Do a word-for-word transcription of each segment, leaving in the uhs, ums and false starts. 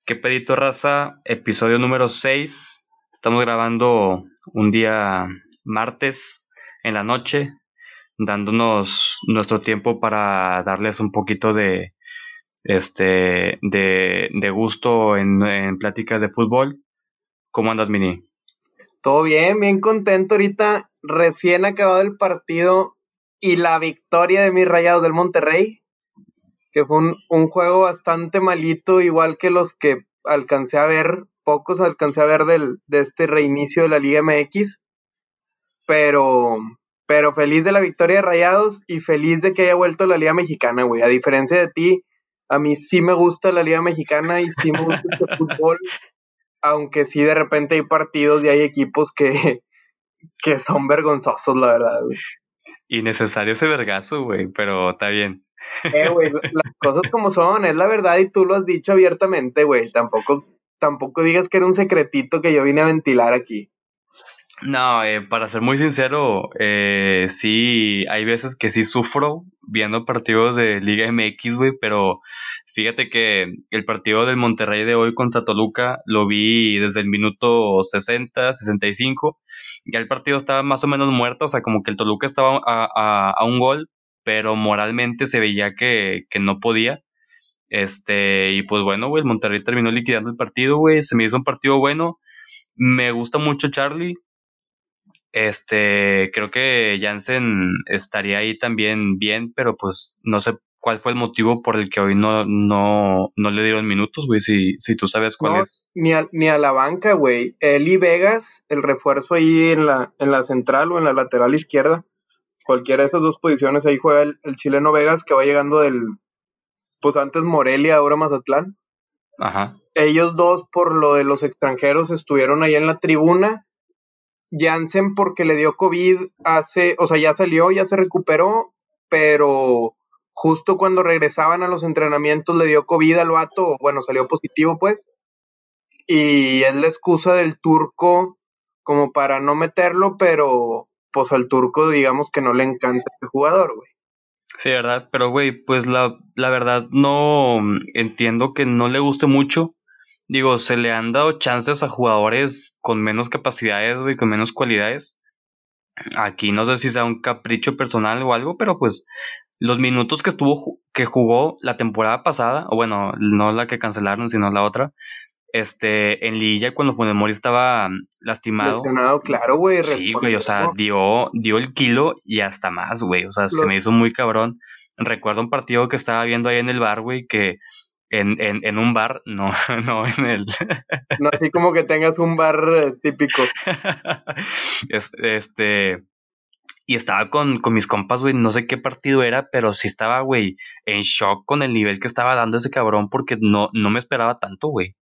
¿Qué pedito, raza? Episodio número seis. Estamos grabando un día martes en la noche, dándonos nuestro tiempo para darles un poquito de este de, de gusto en, en pláticas de fútbol. ¿Cómo andas, Mini? Todo bien, bien contento ahorita, recién acabado el partido y la victoria de mis Rayados del Monterrey, que fue un, un juego bastante malito, igual que los que alcancé a ver, pocos alcancé a ver del, de este reinicio de la Liga M X, pero, pero feliz de la victoria de Rayados y feliz de que haya vuelto la Liga Mexicana, güey. A diferencia de ti, a mí sí me gusta la Liga Mexicana y sí me gusta este fútbol, aunque sí de repente hay partidos y hay equipos que que son vergonzosos, la verdad, güey. Innecesario ese vergazo, güey, pero está bien. Eh, güey, las cosas como son, es la verdad y tú lo has dicho abiertamente, güey. Tampoco, tampoco digas que era un secretito que yo vine a ventilar aquí. No, eh, para ser muy sincero, eh, sí, hay veces que sí sufro viendo partidos de Liga M X, güey, pero fíjate que el partido del Monterrey de hoy contra Toluca lo vi desde el minuto sesenta, sesenta y cinco, ya el partido estaba más o menos muerto, o sea, como que el Toluca estaba a, a, a un gol, pero moralmente se veía que, que no podía. Este, y pues bueno, güey, el Monterrey terminó liquidando el partido, güey, se me hizo un partido bueno. Me gusta mucho Charlie. Este, creo que Jansen estaría ahí también bien, pero pues no sé cuál fue el motivo por el que hoy no, no, no le dieron minutos, güey, si, si tú sabes cuál No, es. ni a, ni a la banca, güey. Eli Vegas, el refuerzo ahí en la, en la central o en la lateral izquierda, cualquiera de esas dos posiciones, ahí juega el, el chileno Vegas que va llegando del, pues antes Morelia, ahora Mazatlán. Ajá. Ellos dos, por lo de los extranjeros, estuvieron ahí en la tribuna. Jansen porque le dio COVID hace, o sea, ya salió, ya se recuperó, pero justo cuando regresaban a los entrenamientos le dio COVID al vato, bueno, salió positivo pues, y es la excusa del turco como para no meterlo, pero pues al turco digamos que no le encanta este jugador, güey. Sí, ¿verdad? Pero, güey, pues la, la verdad no mm, entiendo que no le guste mucho. Digo, se le han dado chances a jugadores con menos capacidades, güey, con menos cualidades. Aquí no sé si sea un capricho personal o algo, pero pues los minutos que estuvo ju- que jugó la temporada pasada, o bueno, no la que cancelaron, sino la otra, este, en Lilla cuando Funes Mori estaba mm, lastimado, Lesionado, claro, güey, sí, güey, o sea, respondió. dio, dio el kilo y hasta más, güey, o sea, se Los, me hizo muy cabrón. Recuerdo un partido que estaba viendo ahí en el bar, güey, que en, en, en un bar, no, no en el, no así como que tengas un bar eh, típico. Es- este, y estaba con, con mis compas, güey, no sé qué partido era, pero sí estaba, güey, en shock con el nivel que estaba dando ese cabrón porque no, no me esperaba tanto, güey.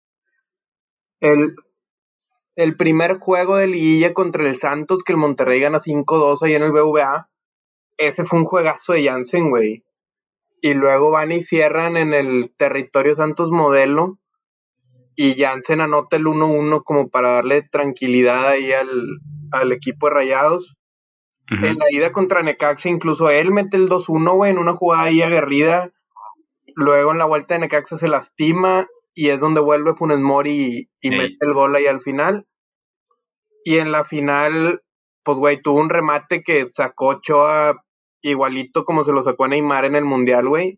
El, el primer juego de liguilla contra el Santos, que el Monterrey gana cinco dos ahí en el B V A, ese fue un juegazo de Jansen, güey. Y luego van y cierran en el territorio Santos Modelo y Jansen anota el uno uno como para darle tranquilidad ahí al, al equipo de Rayados. En Ujú. la ida contra Necaxa, incluso él mete el dos uno, güey, en una jugada ahí aguerrida. Luego en la vuelta de Necaxa se lastima y es donde vuelve Funes Mori y, y mete Ey, el gol ahí al final. Y en la final, pues, güey, tuvo un remate que sacó Ochoa igualito como se lo sacó a Neymar en el Mundial, güey.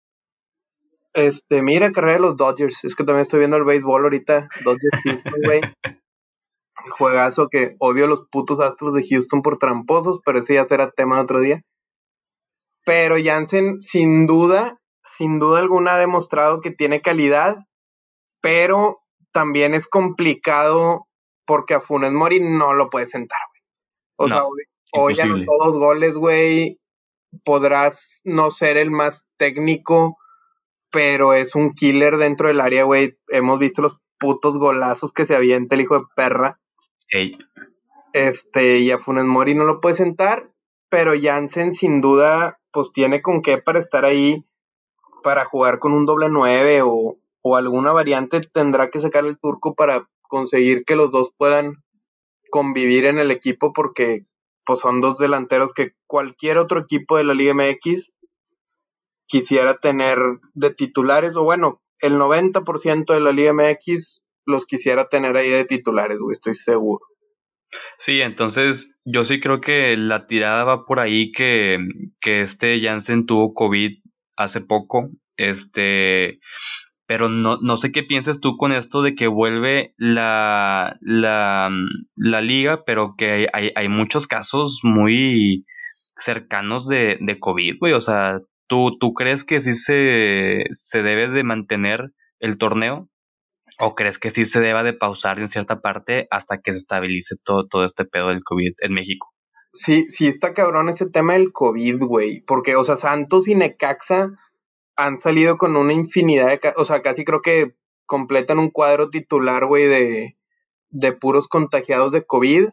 Este, mira, carrera de los Dodgers. Es que también estoy viendo el béisbol ahorita. Dodgers Houston, güey. Juegazo que odio a los putos Astros de Houston por tramposos, pero ese ya será tema de otro día. Pero Jansen, sin duda, sin duda alguna ha demostrado que tiene calidad, pero también es complicado porque a Funes Mori no lo puede sentar, güey. O sea, no, hoy, hoy anotó imposible. dos goles, güey. Podrás no ser el más técnico, pero es un killer dentro del área, güey. Hemos visto los putos golazos que se avienta el hijo de perra. Ey, Este, y a Funes Mori no lo puede sentar, pero Jansen sin duda, pues tiene con qué para estar ahí, para jugar con un doble nueve o, o alguna variante tendrá que sacar el turco para conseguir que los dos puedan convivir en el equipo porque pues son dos delanteros que cualquier otro equipo de la Liga M X quisiera tener de titulares, o bueno, el noventa por ciento de la Liga M X los quisiera tener ahí de titulares, güey, estoy seguro. Sí, entonces yo sí creo que la tirada va por ahí que, que este Jansen tuvo COVID hace poco, este, pero no, no sé qué piensas tú con esto de que vuelve la, la, la liga, pero que hay, hay, hay muchos casos muy cercanos de, de COVID, güey, o sea, ¿tú, tú crees que sí se, se debe de mantener el torneo? ¿O crees que sí se deba de pausar en cierta parte hasta que se estabilice todo, todo este pedo del COVID en México? Sí, sí está cabrón ese tema del COVID, güey, porque, o sea, Santos y Necaxa han salido con una infinidad de, ca- o sea, casi creo que completan un cuadro titular, güey, de, de puros contagiados de COVID,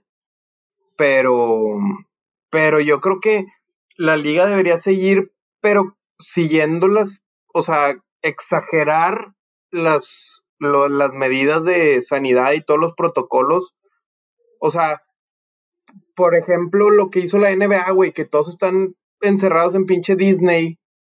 pero, pero yo creo que la liga debería seguir, pero siguiendo las, o sea, exagerar las, lo- las medidas de sanidad y todos los protocolos. O sea, por ejemplo, lo que hizo la N B A, güey, que todos están encerrados en pinche Disney.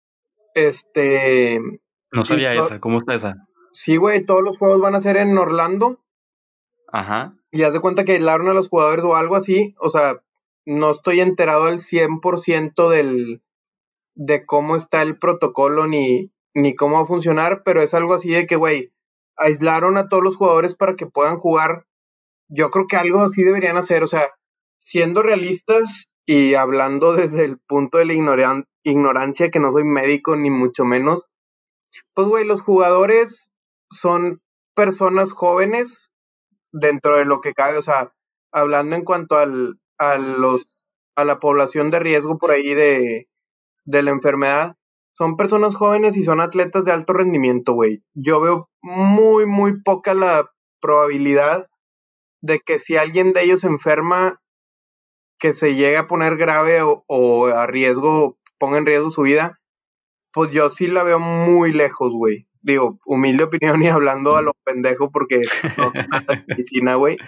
Este, No y sabía to- esa, ¿cómo está esa? sí, güey, todos los juegos van a ser en Orlando. Ajá. Y haz de cuenta que aislaron a los jugadores o algo así. O sea, no estoy enterado al cien por ciento del, de cómo está el protocolo ni, ni cómo va a funcionar, pero es algo así de que, güey, aislaron a todos los jugadores para que puedan jugar. Yo creo que algo así deberían hacer, o sea, siendo realistas y hablando desde el punto de la ignoran ignorancia, que no soy médico ni mucho menos, pues, güey, los jugadores son personas jóvenes dentro de lo que cabe, o sea, hablando en cuanto al, a los, a la población de riesgo por ahí de, de la enfermedad, son personas jóvenes y son atletas de alto rendimiento, güey. Yo veo muy, muy poca la probabilidad de que si alguien de ellos se enferma, que se llegue a poner grave o, o a riesgo, ponga en riesgo su vida, pues yo sí la veo muy lejos, güey. Digo, humilde opinión y hablando a lo pendejo porque no sé nada de medicina, güey.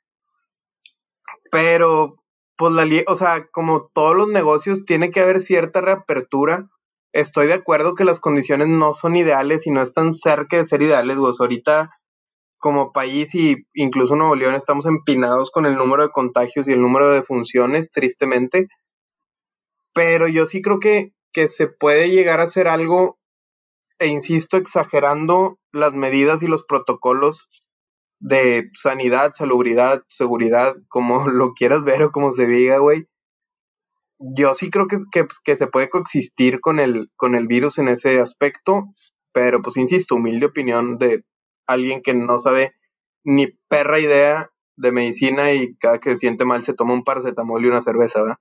Pero, pues la, li- o sea, como todos los negocios, tiene que haber cierta reapertura. Estoy de acuerdo que las condiciones no son ideales y no están cerca de ser ideales, güey. O sea, ahorita, como país y incluso Nuevo León, estamos empinados con el número de contagios y el número de defunciones, tristemente. Pero yo sí creo que, que se puede llegar a hacer algo, e insisto, exagerando las medidas y los protocolos de sanidad, salubridad, seguridad, como lo quieras ver o como se diga, güey. Yo sí creo que, que, que se puede coexistir con el, con el virus en ese aspecto, pero pues insisto, humilde opinión de alguien que no sabe ni perra idea de medicina y cada que se siente mal se toma un paracetamol y una cerveza, ¿verdad?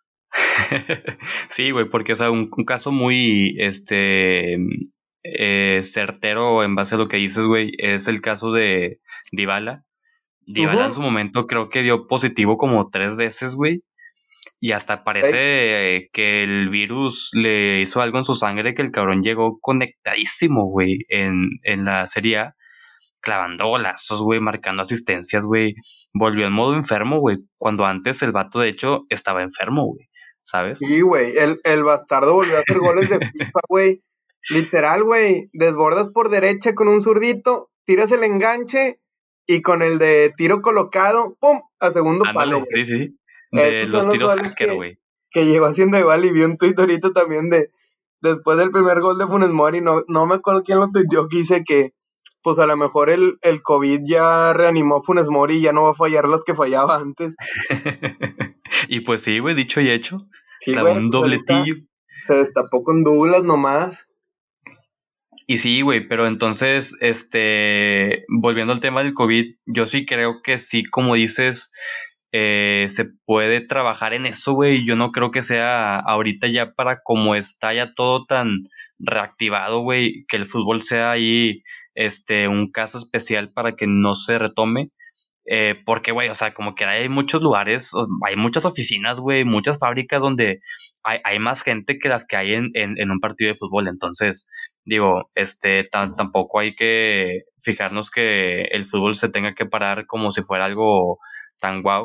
Sí, güey, porque, o sea, un, un caso muy, este, eh, certero en base a lo que dices, güey, es el caso de Dybala. Dybala en Ujú, su momento creo que dio positivo como tres veces, güey. Y hasta ok. parece eh, que el virus le hizo algo en su sangre, que el cabrón llegó conectadísimo, güey, en, en la Serie A, clavando golazos, güey, marcando asistencias, güey. Volvió en modo enfermo, güey, cuando antes el vato, de hecho, estaba enfermo, güey, ¿sabes? Sí, güey, el, el bastardo volvió a hacer goles de FIFA, güey. Literal, güey, desbordas por derecha con un zurdito, tiras el enganche y con el de tiro colocado, ¡pum!, a segundo palo, Ándale, güey. sí, sí. De Esos son los los tiros goles hacker, que, güey. que llegó haciendo igual y vi un tuit ahorita también de, después del primer gol de Funes Mori, no, no me acuerdo quién lo tuiteó, que dice que, pues a lo mejor el, el COVID ya reanimó a Funes Mori y ya no va a fallar las que fallaba antes. Y pues sí, güey, dicho y hecho. Sí, Clavó güey, un pues ahorita dobletillo. se destapó con Douglas nomás. Y sí, güey, pero entonces, este, volviendo al tema del COVID, yo sí creo que sí, como dices, eh, se puede trabajar en eso, güey. Yo no creo que sea ahorita ya para como está ya todo tan reactivado, güey, que el fútbol sea ahí, este, un caso especial para que no se retome. Eh, porque, güey, o sea, como que hay muchos lugares, o- hay muchas oficinas, güey, muchas fábricas donde hay, hay más gente que las que hay en, en, en un partido de fútbol. Entonces, digo, este, tam- tampoco hay que fijarnos que el fútbol se tenga que parar como si fuera algo tan guau.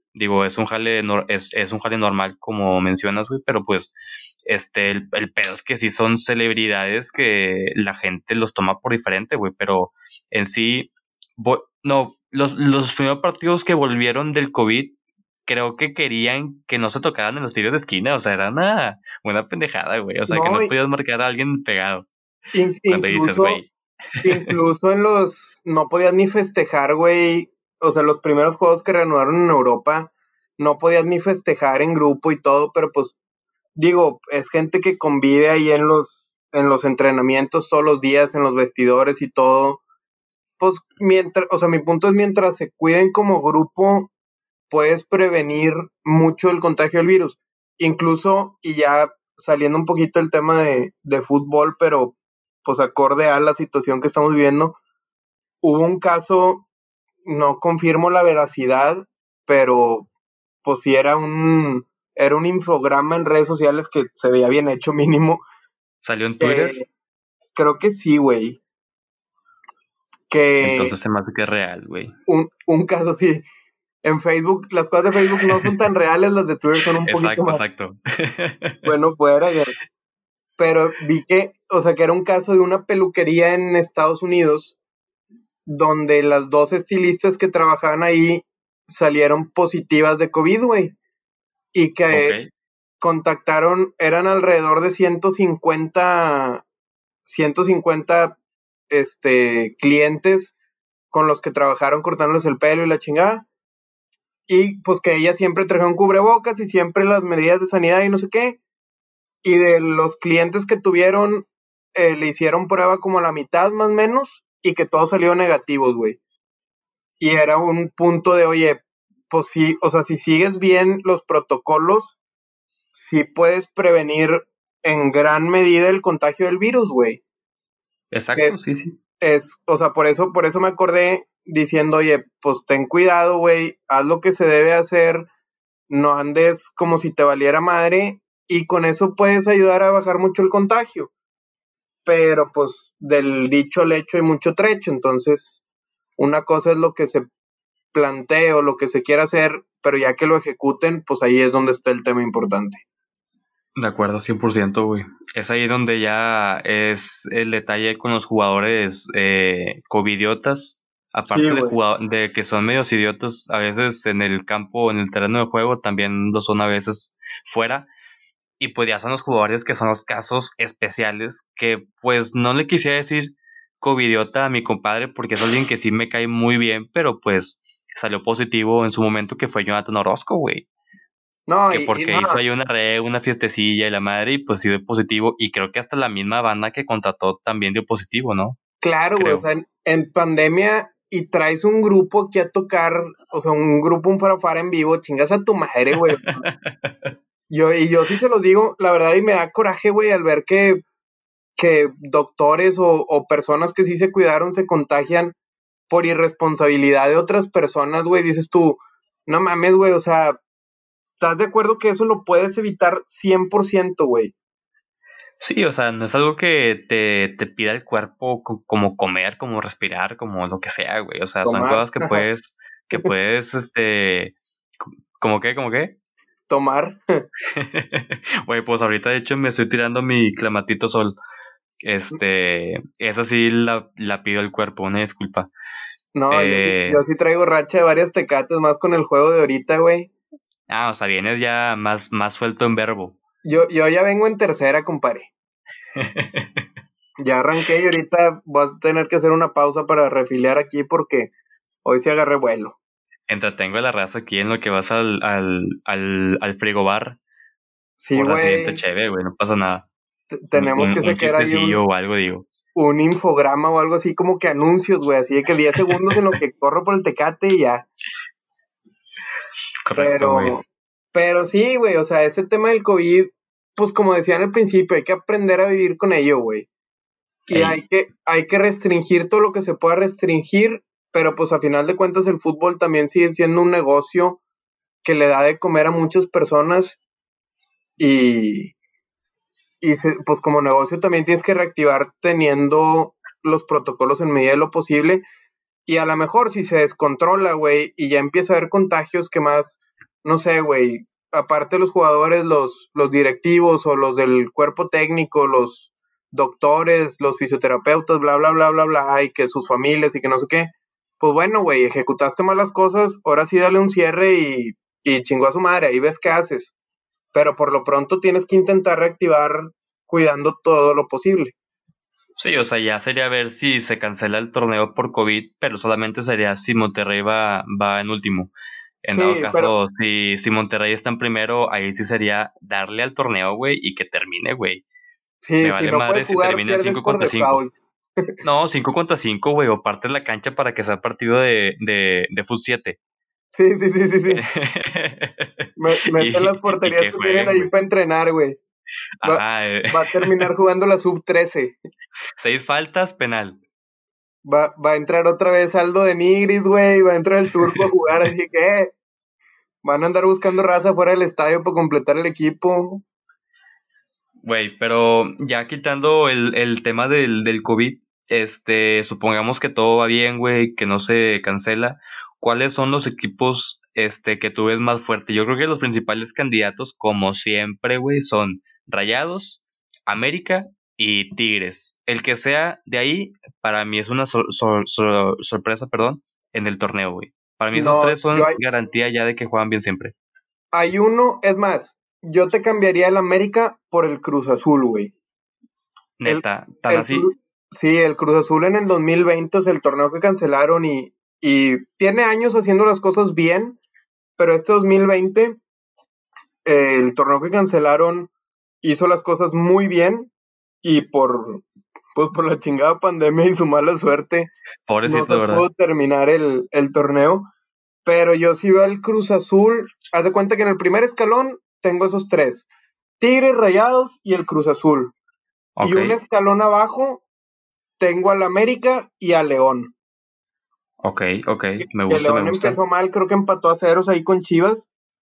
Digo, es un jale, nor- es, es un jale normal como mencionas, güey, pero pues este, el, el pedo es que sí son celebridades que la gente los toma por diferente, güey, pero en sí, vo- no, los, los primeros partidos que volvieron del COVID, creo que querían que no se tocaran en los tiros de esquina, o sea, era una, una pendejada, güey, o sea, que No, no i- podías marcar a alguien pegado. in- Cuando dices, incluso, güey, incluso en los, no podías ni festejar, güey, o sea, los primeros juegos que reanudaron en Europa, no podías ni festejar en grupo y todo, pero pues, digo, es gente que convive ahí en los, en los entrenamientos todos los días, en los vestidores y todo, pues, mientras, o sea, mi punto es mientras se cuiden como grupo, puedes prevenir mucho el contagio del virus. Incluso, y ya saliendo un poquito del tema de, de fútbol, pero pues acorde a la situación que estamos viviendo, hubo un caso, no confirmo la veracidad, pero pues sí era un, era un infograma en redes sociales que se veía bien hecho mínimo. salió en Twitter, Eh, creo que sí, güey. Que entonces se me hace que es real, güey. un, un caso sí. En Facebook, las cosas de Facebook no son tan reales, las de Twitter son un poquito Exacto, más exacto. bueno fuera. Pero vi que, o sea, que era un caso de una peluquería en Estados Unidos donde las dos estilistas que trabajaban ahí salieron positivas de COVID, güey. Y Ok, que contactaron, eran alrededor de ciento cincuenta, ciento cincuenta este, clientes con los que trabajaron cortándoles el pelo y la chingada. Y pues que ellas siempre trajeron cubrebocas y siempre las medidas de sanidad y no sé qué. Y de los clientes que tuvieron, eh, le hicieron prueba como a la mitad más o menos y que todos salieron negativos, güey. Y era un punto de, oye, pues sí, o sea, si sigues bien los protocolos, sí puedes prevenir en gran medida el contagio del virus, güey. exacto, Es, sí, sí. es, o sea, por eso, por eso me acordé diciendo, oye, pues ten cuidado, güey, haz lo que se debe hacer, no andes como si te valiera madre y con eso puedes ayudar a bajar mucho el contagio. Pero pues del dicho al hecho hay mucho trecho, entonces una cosa es lo que se plantee o lo que se quiera hacer, pero ya que lo ejecuten, pues ahí es donde está el tema importante. De acuerdo, cien por ciento, güey. Es ahí donde ya es el detalle con los jugadores eh, covidiotas. Sí, Aparte de, güey. jugado- de que son medios idiotas a veces en el campo, en el terreno de juego, también lo son a veces fuera. Y pues ya son los jugadores que son los casos especiales, que pues no le quisiera decir covidiota a mi compadre porque es alguien que sí me cae muy bien, pero pues salió positivo en su momento que fue Jonathan Orozco, güey. No, Que y, y porque no, hizo ahí una re, una fiestecilla y la madre, y pues sí dio positivo. Y creo que hasta la misma banda que contrató también dio positivo, ¿no? claro, güey, o Creo. sea, en, en pandemia y traes un grupo aquí a tocar, o sea, un grupo, un farafara en vivo, chingas a tu madre, güey. Yo, y yo sí se los digo, la verdad, y me da coraje, güey, al ver que, que doctores o, o personas que sí se cuidaron se contagian por irresponsabilidad de otras personas, güey, dices tú, no mames, güey, o sea, ¿estás de acuerdo que eso lo puedes evitar cien por ciento, güey? Sí, o sea, no es algo que te, te pida el cuerpo co- como comer, como respirar, como lo que sea, güey. O sea, son Tomar, cosas que puedes, que puedes, este, co- ¿como qué? ¿Como qué? tomar. Güey, pues ahorita de hecho me estoy tirando mi clamatito sol. Este, esa sí la, la pido el cuerpo, una disculpa. No, yo sí, Eh, yo sí traigo racha de varias tecates más con el juego de ahorita, güey. ah, o sea, vienes ya más, más suelto en verbo. Yo, yo ya vengo en tercera, compadre. Ya arranqué y ahorita voy a tener que hacer una pausa para refiliar aquí porque hoy sí agarré vuelo. Entretengo a la raza aquí en lo que vas al, al, al, al frigobar Sí, por la siguiente güey, cheve, güey, no pasa nada. t- Un, tenemos un, que un sacar ahí chistecillo un, o algo, digo. un infograma o algo así como que anuncios, güey, así de que diez segundos en lo que corro por el tecate y ya. Correcto, güey. Pero, pero sí, güey, o sea, ese tema del COVID, pues como decía en el principio, hay que aprender a vivir con ello, güey. Y Ey, hay que, hay que restringir todo lo que se pueda restringir, pero pues a final de cuentas el fútbol también sigue siendo un negocio que le da de comer a muchas personas y, y se- pues como negocio también tienes que reactivar teniendo los protocolos en medida de lo posible y a lo mejor si se descontrola, güey, y ya empieza a haber contagios, ¿qué más? no sé, güey, aparte de los jugadores, los, los directivos o los del cuerpo técnico, los doctores, los fisioterapeutas, bla, bla, bla, bla, bla, y que sus familias y que no sé qué. Pues bueno, güey, ejecutaste malas cosas, ahora sí dale un cierre y, y chingó a su madre, ahí ves qué haces. Pero por lo pronto tienes que intentar reactivar cuidando todo lo posible. Sí, o sea, ya sería ver si se cancela el torneo por COVID, pero solamente sería si Monterrey va, va en último. En dado Sí, pero caso, si, si Monterrey está en primero, ahí sí sería darle al torneo, güey, y que termine, güey. Me sí, si vale no madre puedes si jugar, termina en pierdes cinco por contra cinco. default. No, cinco contra cinco, güey, o partes la cancha para que sea partido de, de, de fut siete. Sí, sí, sí, sí, sí. Me- Meten las y, y porterías que que tienen jueguen, ahí güey. para entrenar, güey. Va, Ajá, eh, va a terminar jugando la sub trece. seis faltas, penal. Va, va a entrar otra vez Aldo de Nigris, güey. Va a entrar el turco a jugar, así que eh, van a andar buscando raza fuera del estadio para completar el equipo. Güey, pero ya quitando el, el tema del, del COVID, este, supongamos que todo va bien, güey, que no se cancela. ¿Cuáles son los equipos, este, que tú ves más fuerte? Yo creo que los principales candidatos, como siempre, güey, son Rayados, América y Tigres. El que sea de ahí, para mí es una sor- sor- sor- sorpresa, perdón, en el torneo, güey. Para mí esos No, tres son yo hay, garantía ya de que juegan bien siempre. hay uno, es más, yo te cambiaría el América por el Cruz Azul, güey. El, Neta, tan el así. Cruz, sí, el Cruz Azul en el dos mil veinte, o sea, el torneo que cancelaron y, y tiene años haciendo las cosas bien, pero este dos mil veinte, eh, el torneo que cancelaron hizo las cosas muy bien y por, pues por la chingada pandemia y su mala suerte no Pobrecito, se de verdad. pudo terminar el, el torneo. Pero yo sí veo al Cruz Azul. Haz de cuenta que en el primer escalón tengo esos tres: Tigres, Rayados y el Cruz Azul. Y Ok. un escalón abajo tengo al América y al León. Ok, ok, me Que gusta, me León gusta. empezó mal, creo que empató a ceros ahí con Chivas.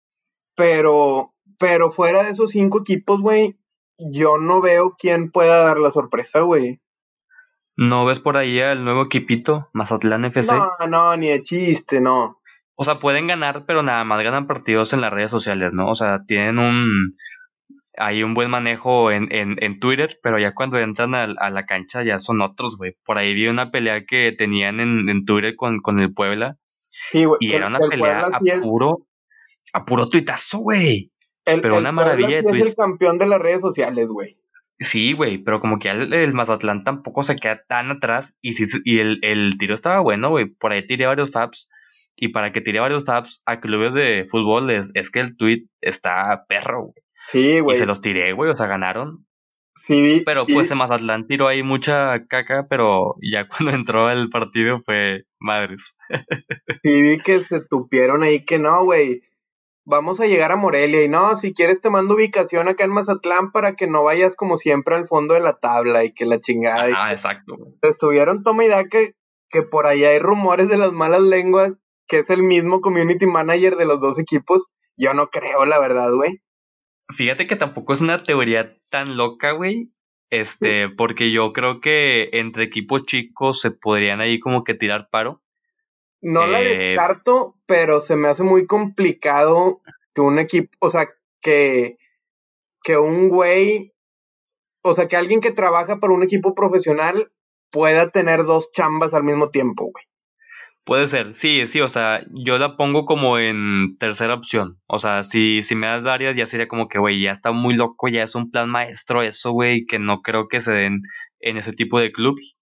Pero, pero fuera de esos cinco equipos, güey, yo no veo quién pueda dar la sorpresa, güey. ¿No ves por ahí al nuevo equipito, Mazatlán F No, C? no, ni de chiste, no. O sea, pueden ganar, pero nada más ganan partidos en las redes sociales, ¿no? O sea, tienen un, hay un buen manejo en, en, en Twitter, pero ya cuando entran a, a la cancha ya son otros, güey. Por ahí vi una pelea que tenían en, en Twitter con, con el Puebla Sí, güey, y que, era el, que una el pelea Puebla a sí es, puro, a puro tuitazo, güey. el, Pero el una Puebla maravilla de sí es el tweets. campeón de las redes sociales, güey. Sí, güey, pero como que ya el, el Mazatlán tampoco se queda tan atrás y, sí, se- y el, el tiro estaba bueno, güey. Por ahí tiré varios faps y para que tire varios faps a clubes de fútbol es, es que el tweet está perro, güey. Sí, Y se güey. los tiré, güey, o sea, ganaron. Sí, vi- Pero pues sí, el Mazatlán tiró ahí mucha caca, pero ya cuando entró el partido fue madres. sí vi que se tupieron ahí que no, güey. Vamos a llegar a Morelia y no, si quieres te mando ubicación acá en Mazatlán para que no vayas como siempre al fondo de la tabla y que la chingada y Ajá, que exacto, güey. estuvieron toma y da que, que por ahí hay rumores de las malas lenguas que es el mismo community manager de los dos equipos. Yo no creo, la verdad, güey. Fíjate que tampoco es una teoría tan loca, güey. Este, porque yo creo que entre equipos chicos se podrían ahí como que tirar paro. No la Eh, descarto, pero se me hace muy complicado que un equipo, o sea, que, que un güey, o sea, que alguien que trabaja para un equipo profesional pueda tener dos chambas al mismo tiempo, güey. Puede ser, sí, sí, o sea, yo la pongo como en tercera opción. O sea, si, si me das varias, ya sería como que, güey, ya está muy loco, ya es un plan maestro eso, güey, que no creo que se den en ese tipo de clubs.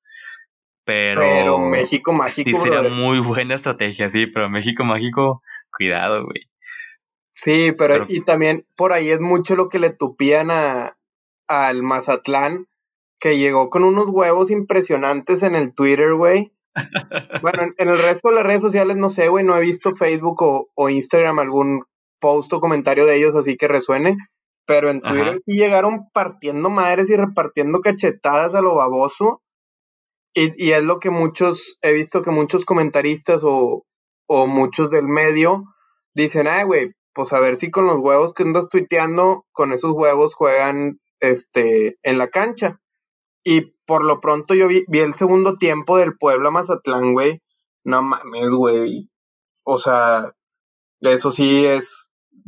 Pero Pero México sí mágico, sería brother. muy buena estrategia, sí, pero México mágico, cuidado, güey. Sí, pero Pero, y también por ahí es mucho lo que le tupían a al Mazatlán, que llegó con unos huevos impresionantes en el Twitter, güey. Bueno, en, en el resto de las redes sociales no sé, güey, no he visto Facebook o, o Instagram algún post o comentario de ellos así que resuene, pero en ajá, Twitter sí llegaron partiendo madres y repartiendo cachetadas a lo baboso, y, y es lo que muchos, he visto que muchos comentaristas o, o muchos del medio dicen, ah, güey, pues a ver si con los huevos que andas tuiteando, con esos huevos juegan este en la cancha. Y por lo pronto yo vi, vi el segundo tiempo del Puebla Mazatlán, güey. No mames, güey. O sea, eso sí es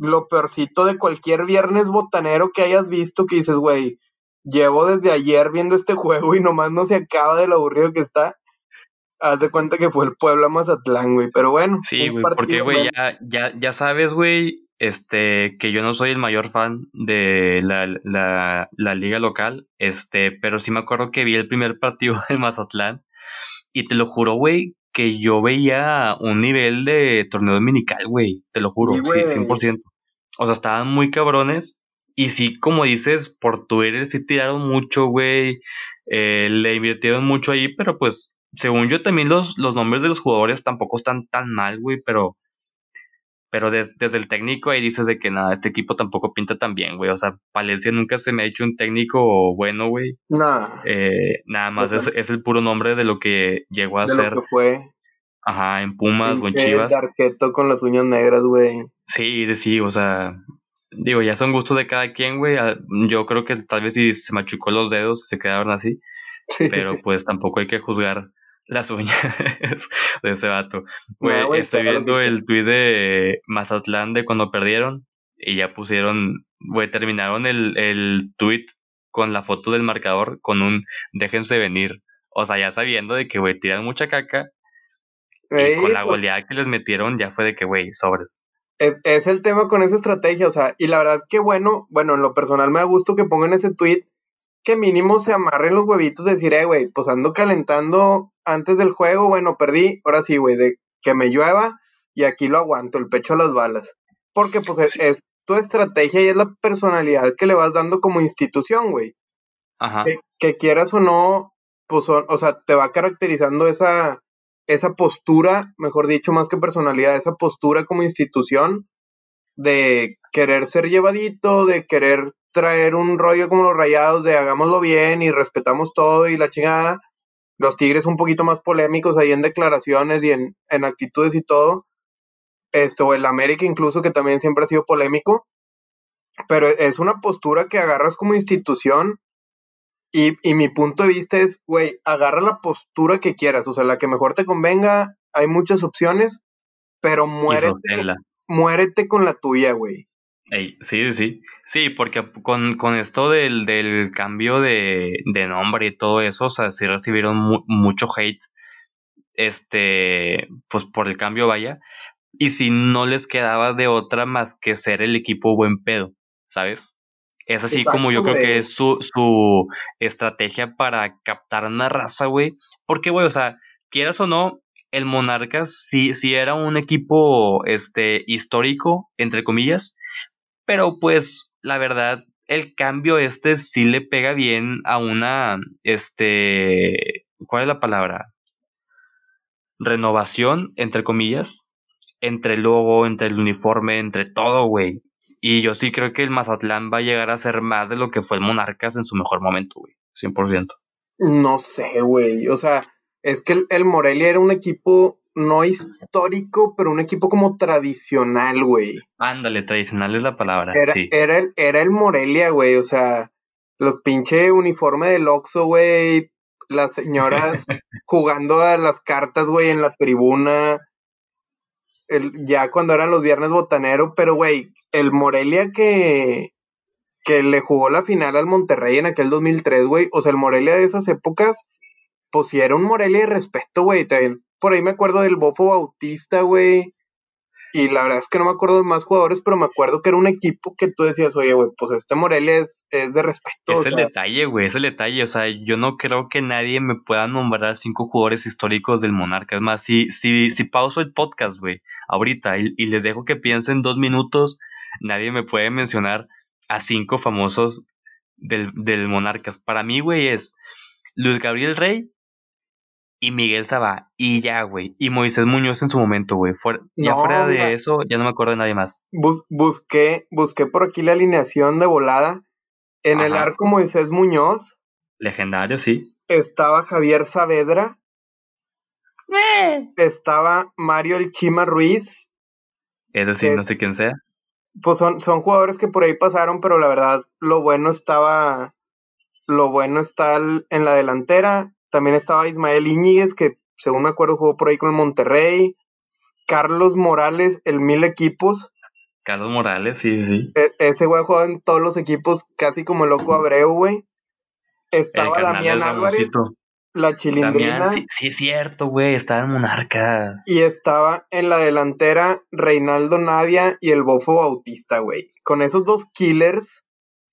lo peorcito de cualquier viernes botanero que hayas visto, que dices, güey, llevo desde ayer viendo este juego y nomás no se acaba de lo aburrido que está. Haz de cuenta que fue el Puebla Mazatlán, güey. Pero bueno, Sí, un güey, porque, partido güey, menos. ya, ya, ya sabes, güey, este, que yo no soy el mayor fan de la, la, la liga local, este, pero sí me acuerdo que vi el primer partido de Mazatlán y te lo juro, güey, que yo veía un nivel de torneo dominical, güey, te lo Sí, juro, sí, cien por güey. ciento. O sea, estaban muy cabrones y sí, como dices, por Twitter sí tiraron mucho, güey, eh, le invirtieron mucho ahí, pero pues, según yo también los, los nombres de los jugadores tampoco están tan mal, güey, pero, pero des- desde el técnico ahí dices de que nada, este equipo tampoco pinta tan bien, güey. O sea, Palencia nunca se me ha hecho un técnico bueno, güey. Nada, Eh, nada más es, total, es el puro nombre de lo que llegó a de lo que ser, fue ajá, en Pumas o en pinche Chivas. Darqueto con las uñas negras, güey. Sí, de sí, o sea, digo, ya son gustos de cada quien, güey. Ah, yo creo que tal vez si se machucó los dedos se quedaron así, pero pues tampoco hay que juzgar las uñas de ese vato. Nada, Güey, güey, que estoy haga lo que viendo quiera. el tuit de Mazatlán de cuando perdieron y ya pusieron, güey, terminaron el, el tuit con la foto del marcador con un déjense venir. O sea, ya sabiendo de que, güey, tiran mucha caca y con Ey, la pues, goleada que les metieron ya fue de que, güey, sobres. es, es el tema con esa estrategia, o sea, y la verdad que bueno, bueno, en lo personal me da gusto que pongan ese tweet, que mínimo se amarren los huevitos de decir, eh, güey, pues ando calentando antes del juego, bueno, perdí, ahora sí, güey, de que me llueva y aquí lo aguanto, el pecho a las balas. Porque pues es, Sí, es tu estrategia y es la personalidad que le vas dando como institución, güey. ajá. Que, que quieras o no, pues, o, o sea, te va caracterizando esa, esa postura, mejor dicho, más que personalidad, esa postura como institución de querer ser llevadito, de querer traer un rollo como los Rayados, de hagámoslo bien y respetamos todo y la chingada. Los Tigres un poquito más polémicos ahí en declaraciones y en, en actitudes y todo. Esto, o el América incluso, que también siempre ha sido polémico. Pero es una postura que agarras como institución y, y mi punto de vista es, güey, agarra la postura que quieras, o sea, la que mejor te convenga, hay muchas opciones, pero Y muérete, sosténla. muérete con la tuya, güey. Ey, sí, sí, sí. Sí, porque con, con esto del, del cambio de, de nombre y todo eso, o sea, sí recibieron mu- mucho hate, este, pues por el cambio, vaya. Y si no les quedaba de otra más que ser el equipo buen pedo, ¿sabes? Es así como Exacto, yo creo que güey. es su, su estrategia para captar una raza, güey. Porque, güey, o sea, quieras o no, el Monarcas sí, sí era un equipo, este, histórico, entre comillas, pero pues la verdad, el cambio este sí le pega bien a una, este, ¿cuál es la palabra? Renovación, entre comillas, entre el logo, entre el uniforme, entre todo, güey. Y yo sí creo que el Mazatlán va a llegar a ser más de lo que fue el Monarcas en su mejor momento, güey. cien por ciento. No sé, güey. O sea, es que el, el Morelia era un equipo no histórico, pero un equipo como tradicional, güey. Ándale, tradicional es la palabra, Era, sí. era el, era el Morelia, güey. O sea, los pinche uniforme del Oxxo, güey. Las señoras jugando a las cartas, güey, en la tribuna. El, ya cuando eran los viernes botanero, pero, güey, el Morelia que, que le jugó la final al Monterrey en aquel dos mil tres, güey. O sea, el Morelia de esas épocas pues si era un Morelia de respeto, güey. También por ahí me acuerdo del Bofo Bautista, güey. Y la verdad es que no me acuerdo de más jugadores, pero me acuerdo que era un equipo que tú decías, oye, güey, pues este Morelia es, es de respeto, o Es el sea, detalle, güey, es el detalle. O sea, yo no creo que nadie me pueda nombrar cinco jugadores históricos del Monarca. Es más, si, si, si pauso el podcast, güey, ahorita y, y les dejo que piensen dos minutos, nadie me puede mencionar a cinco famosos del, del Monarcas. Para mí, güey, es Luis Gabriel Rey y Miguel Sabá. Y ya, güey. Y Moisés Muñoz en su momento, güey. Fuera- ya no, fuera de mira, eso, ya no me acuerdo de nadie más. bus- busqué, busqué por aquí la alineación de volada. En el Ajá. arco Moisés Muñoz Legendario, sí. estaba Javier Saavedra, Eh. estaba Mario El Chima Ruiz, Es decir, que no sé quién sea. pues son, son jugadores que por ahí pasaron, pero la verdad lo bueno estaba Lo bueno está en la delantera. También estaba Ismael Íñiguez, que según me acuerdo jugó por ahí con el Monterrey. Carlos Morales, el mil equipos. Carlos Morales, sí, sí, sí. E- ese güey jugó en todos los equipos, casi como el Loco Abreu, güey. El Estaba carnal del Damián Álvarez, Ramoncito. la Damián, Chilindrina, sí, sí es cierto, güey, estaba en y Monarcas. estaba en la delantera Reinaldo Navia y el Bofo Bautista, güey. Con esos dos killers,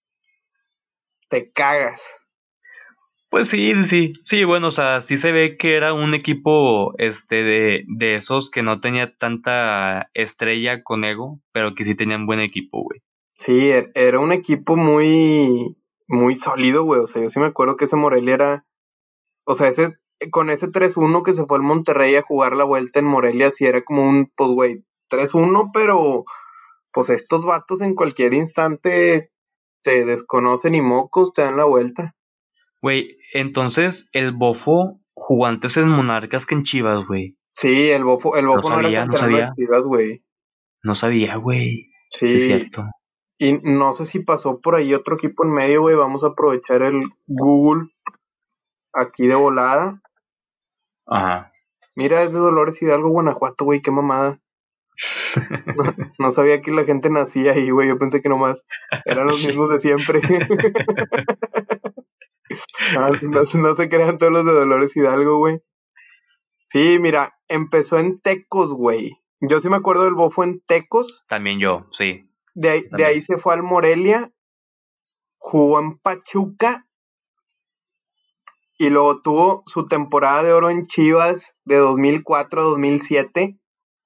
te cagas. Pues sí, sí, sí, sí, bueno, o sea, sí se ve que era un equipo, este, de, de esos que no tenía tanta estrella con ego, pero que sí tenían buen equipo, güey. Sí, e- era un equipo muy, muy sólido, güey. O sea, yo sí me acuerdo que ese Morelia era, o sea, ese, con ese tres uno que se fue al Monterrey a jugar la vuelta en Morelia, sí era como un, pues, güey, tres uno, pero pues estos vatos en cualquier instante te desconocen y mocos te dan la vuelta. Güey, entonces el Bofo jugó antes en Monarcas que en Chivas, güey. Sí, el Bofo, el No Bofo no era sabía, no canterano de sabía, Chivas, güey. no sabía, güey. Sí es Sí, cierto. y no sé si pasó por ahí otro equipo en medio, güey. Vamos a aprovechar el Google aquí de volada. Ajá. Mira, es de Dolores Hidalgo, Guanajuato, güey, qué mamada. No, no sabía que la gente nacía ahí, güey. Yo pensé que nomás eran los Sí. mismos de siempre. No, no, no se crean todos los de Dolores Hidalgo, güey. Sí, mira, empezó en Tecos, güey. Yo sí me acuerdo del Bofo en Tecos. También yo, sí, De ahí, yo de ahí también. se fue al Morelia, jugó en Pachuca y luego tuvo su temporada de oro en Chivas de dos mil cuatro a dos mil siete.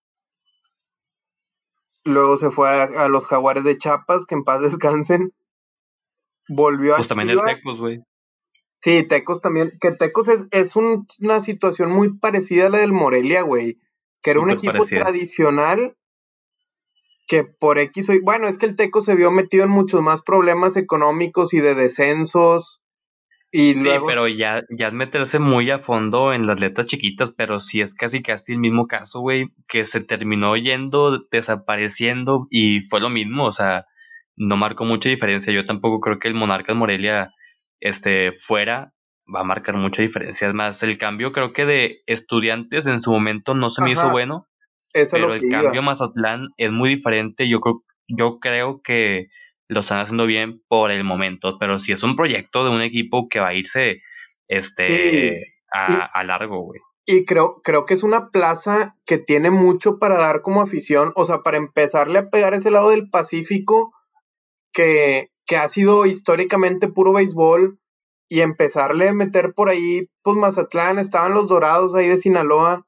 Luego se fue a, a los Jaguares de Chiapas, que en paz descansen. Volvió a Pues también el Chivas. Tecos, güey. Sí, Tecos también. Que Tecos es, es un- una situación muy parecida a la del Morelia, güey. Que era un Súper equipo parecida. tradicional que por X o Y. Bueno, es que el Tecos se vio metido en muchos más problemas económicos y de descensos. Y Sí, luego. pero ya, ya es meterse muy a fondo en las letras chiquitas, pero sí es casi casi el mismo caso, güey, que se terminó yendo, desapareciendo y fue lo mismo, o sea, no marcó mucha diferencia. Yo tampoco creo que el Monarcas Morelia, este, fuera, va a marcar mucha diferencia. Es más, el cambio creo que de Estudiantes en su momento no se me hizo Ajá, bueno, eso es pero lo que el cambio a iba. Mazatlán es muy diferente. Yo creo, yo creo que lo están haciendo bien por el momento, pero si es un proyecto de un equipo que va a irse Sí. este a, Y, a largo, güey. y creo, creo que es una plaza que tiene mucho para dar como afición. O sea, para empezarle a pegar ese lado del Pacífico que, que ha sido históricamente puro béisbol y empezarle a meter por ahí, pues Mazatlán, estaban los Dorados ahí de Sinaloa,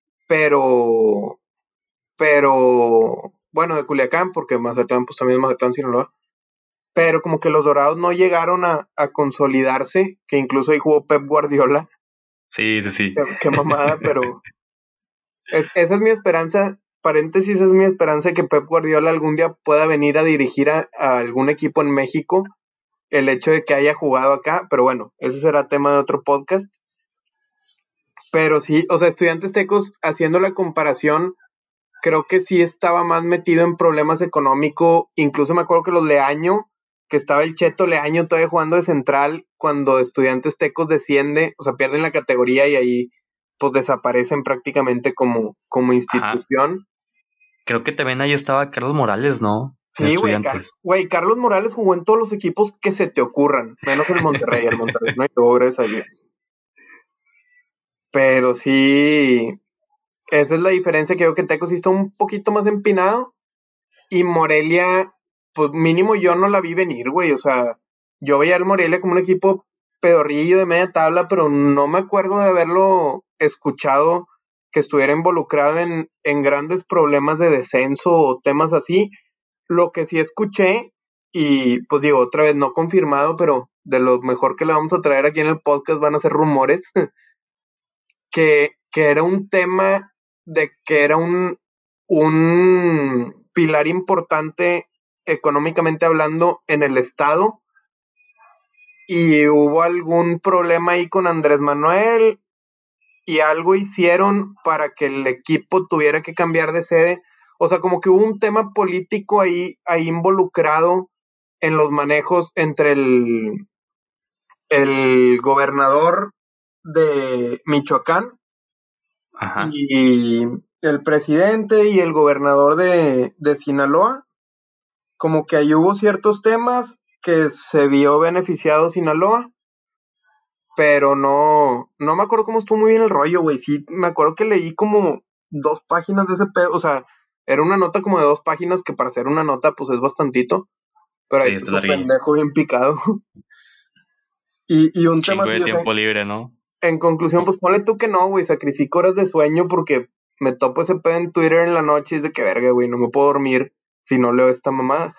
pero, pero, bueno, de Culiacán, porque Mazatlán, pues también es Mazatlán, Sinaloa, pero como que los Dorados no llegaron a, a consolidarse, que incluso ahí jugó Pep Guardiola, Sí, sí, sí. qué, qué mamada, pero es, esa es mi esperanza, paréntesis, es mi esperanza que Pep Guardiola algún día pueda venir a dirigir a, a algún equipo en México, el hecho de que haya jugado acá, pero bueno, ese será tema de otro podcast. Pero sí, o sea, Estudiantes Tecos, haciendo la comparación, creo que sí estaba más metido en problemas económicos. Incluso me acuerdo que los Leaño, que estaba el Cheto Leaño todavía jugando de central, cuando Estudiantes Tecos desciende, o sea, pierden la categoría y ahí pues desaparecen prácticamente como, como Ajá. institución. Creo que también ahí estaba Carlos Morales, ¿no? En Sí, güey, Car Estudiantes. güey, Carlos Morales jugó en todos los equipos que se te ocurran, menos el Monterrey, el Monterrey no llegó, gracias a Dios. Pero sí, esa es la diferencia que veo que Tecos sí está un poquito más empinado y Morelia, pues mínimo yo no la vi venir, güey. O sea, yo veía al Morelia como un equipo pedorrillo de media tabla, pero no me acuerdo de haberlo escuchado que estuviera involucrado en, en grandes problemas de descenso o temas así. Lo que sí escuché, y pues digo, otra vez no confirmado, pero de lo mejor que le vamos a traer aquí en el podcast van a ser rumores, que, que era un tema de que era un, un pilar importante económicamente hablando en el estado y hubo algún problema ahí con Andrés Manuel y algo hicieron para que el equipo tuviera que cambiar de sede. O sea, como que hubo un tema político ahí, ahí involucrado en los manejos entre el, el gobernador de Michoacán Ajá. y el presidente y el gobernador de, de Sinaloa. como que ahí hubo ciertos temas que se vio beneficiado Sinaloa, pero no, no me acuerdo cómo estuvo muy bien el rollo, güey. Sí, me acuerdo que leí como dos páginas de ese pedo, o sea, era una nota como de dos páginas que para hacer una nota pues es bastantito, pero Sí, ahí está puso larguillo. pendejo bien picado. Y, y un tema Chingo así, de o sea, tiempo libre, ¿no? en conclusión, pues ponle tú que no, güey, sacrifico horas de sueño porque me topo ese pedo en Twitter en la noche y es de que verga, güey, no me puedo dormir si no leo esta mamá.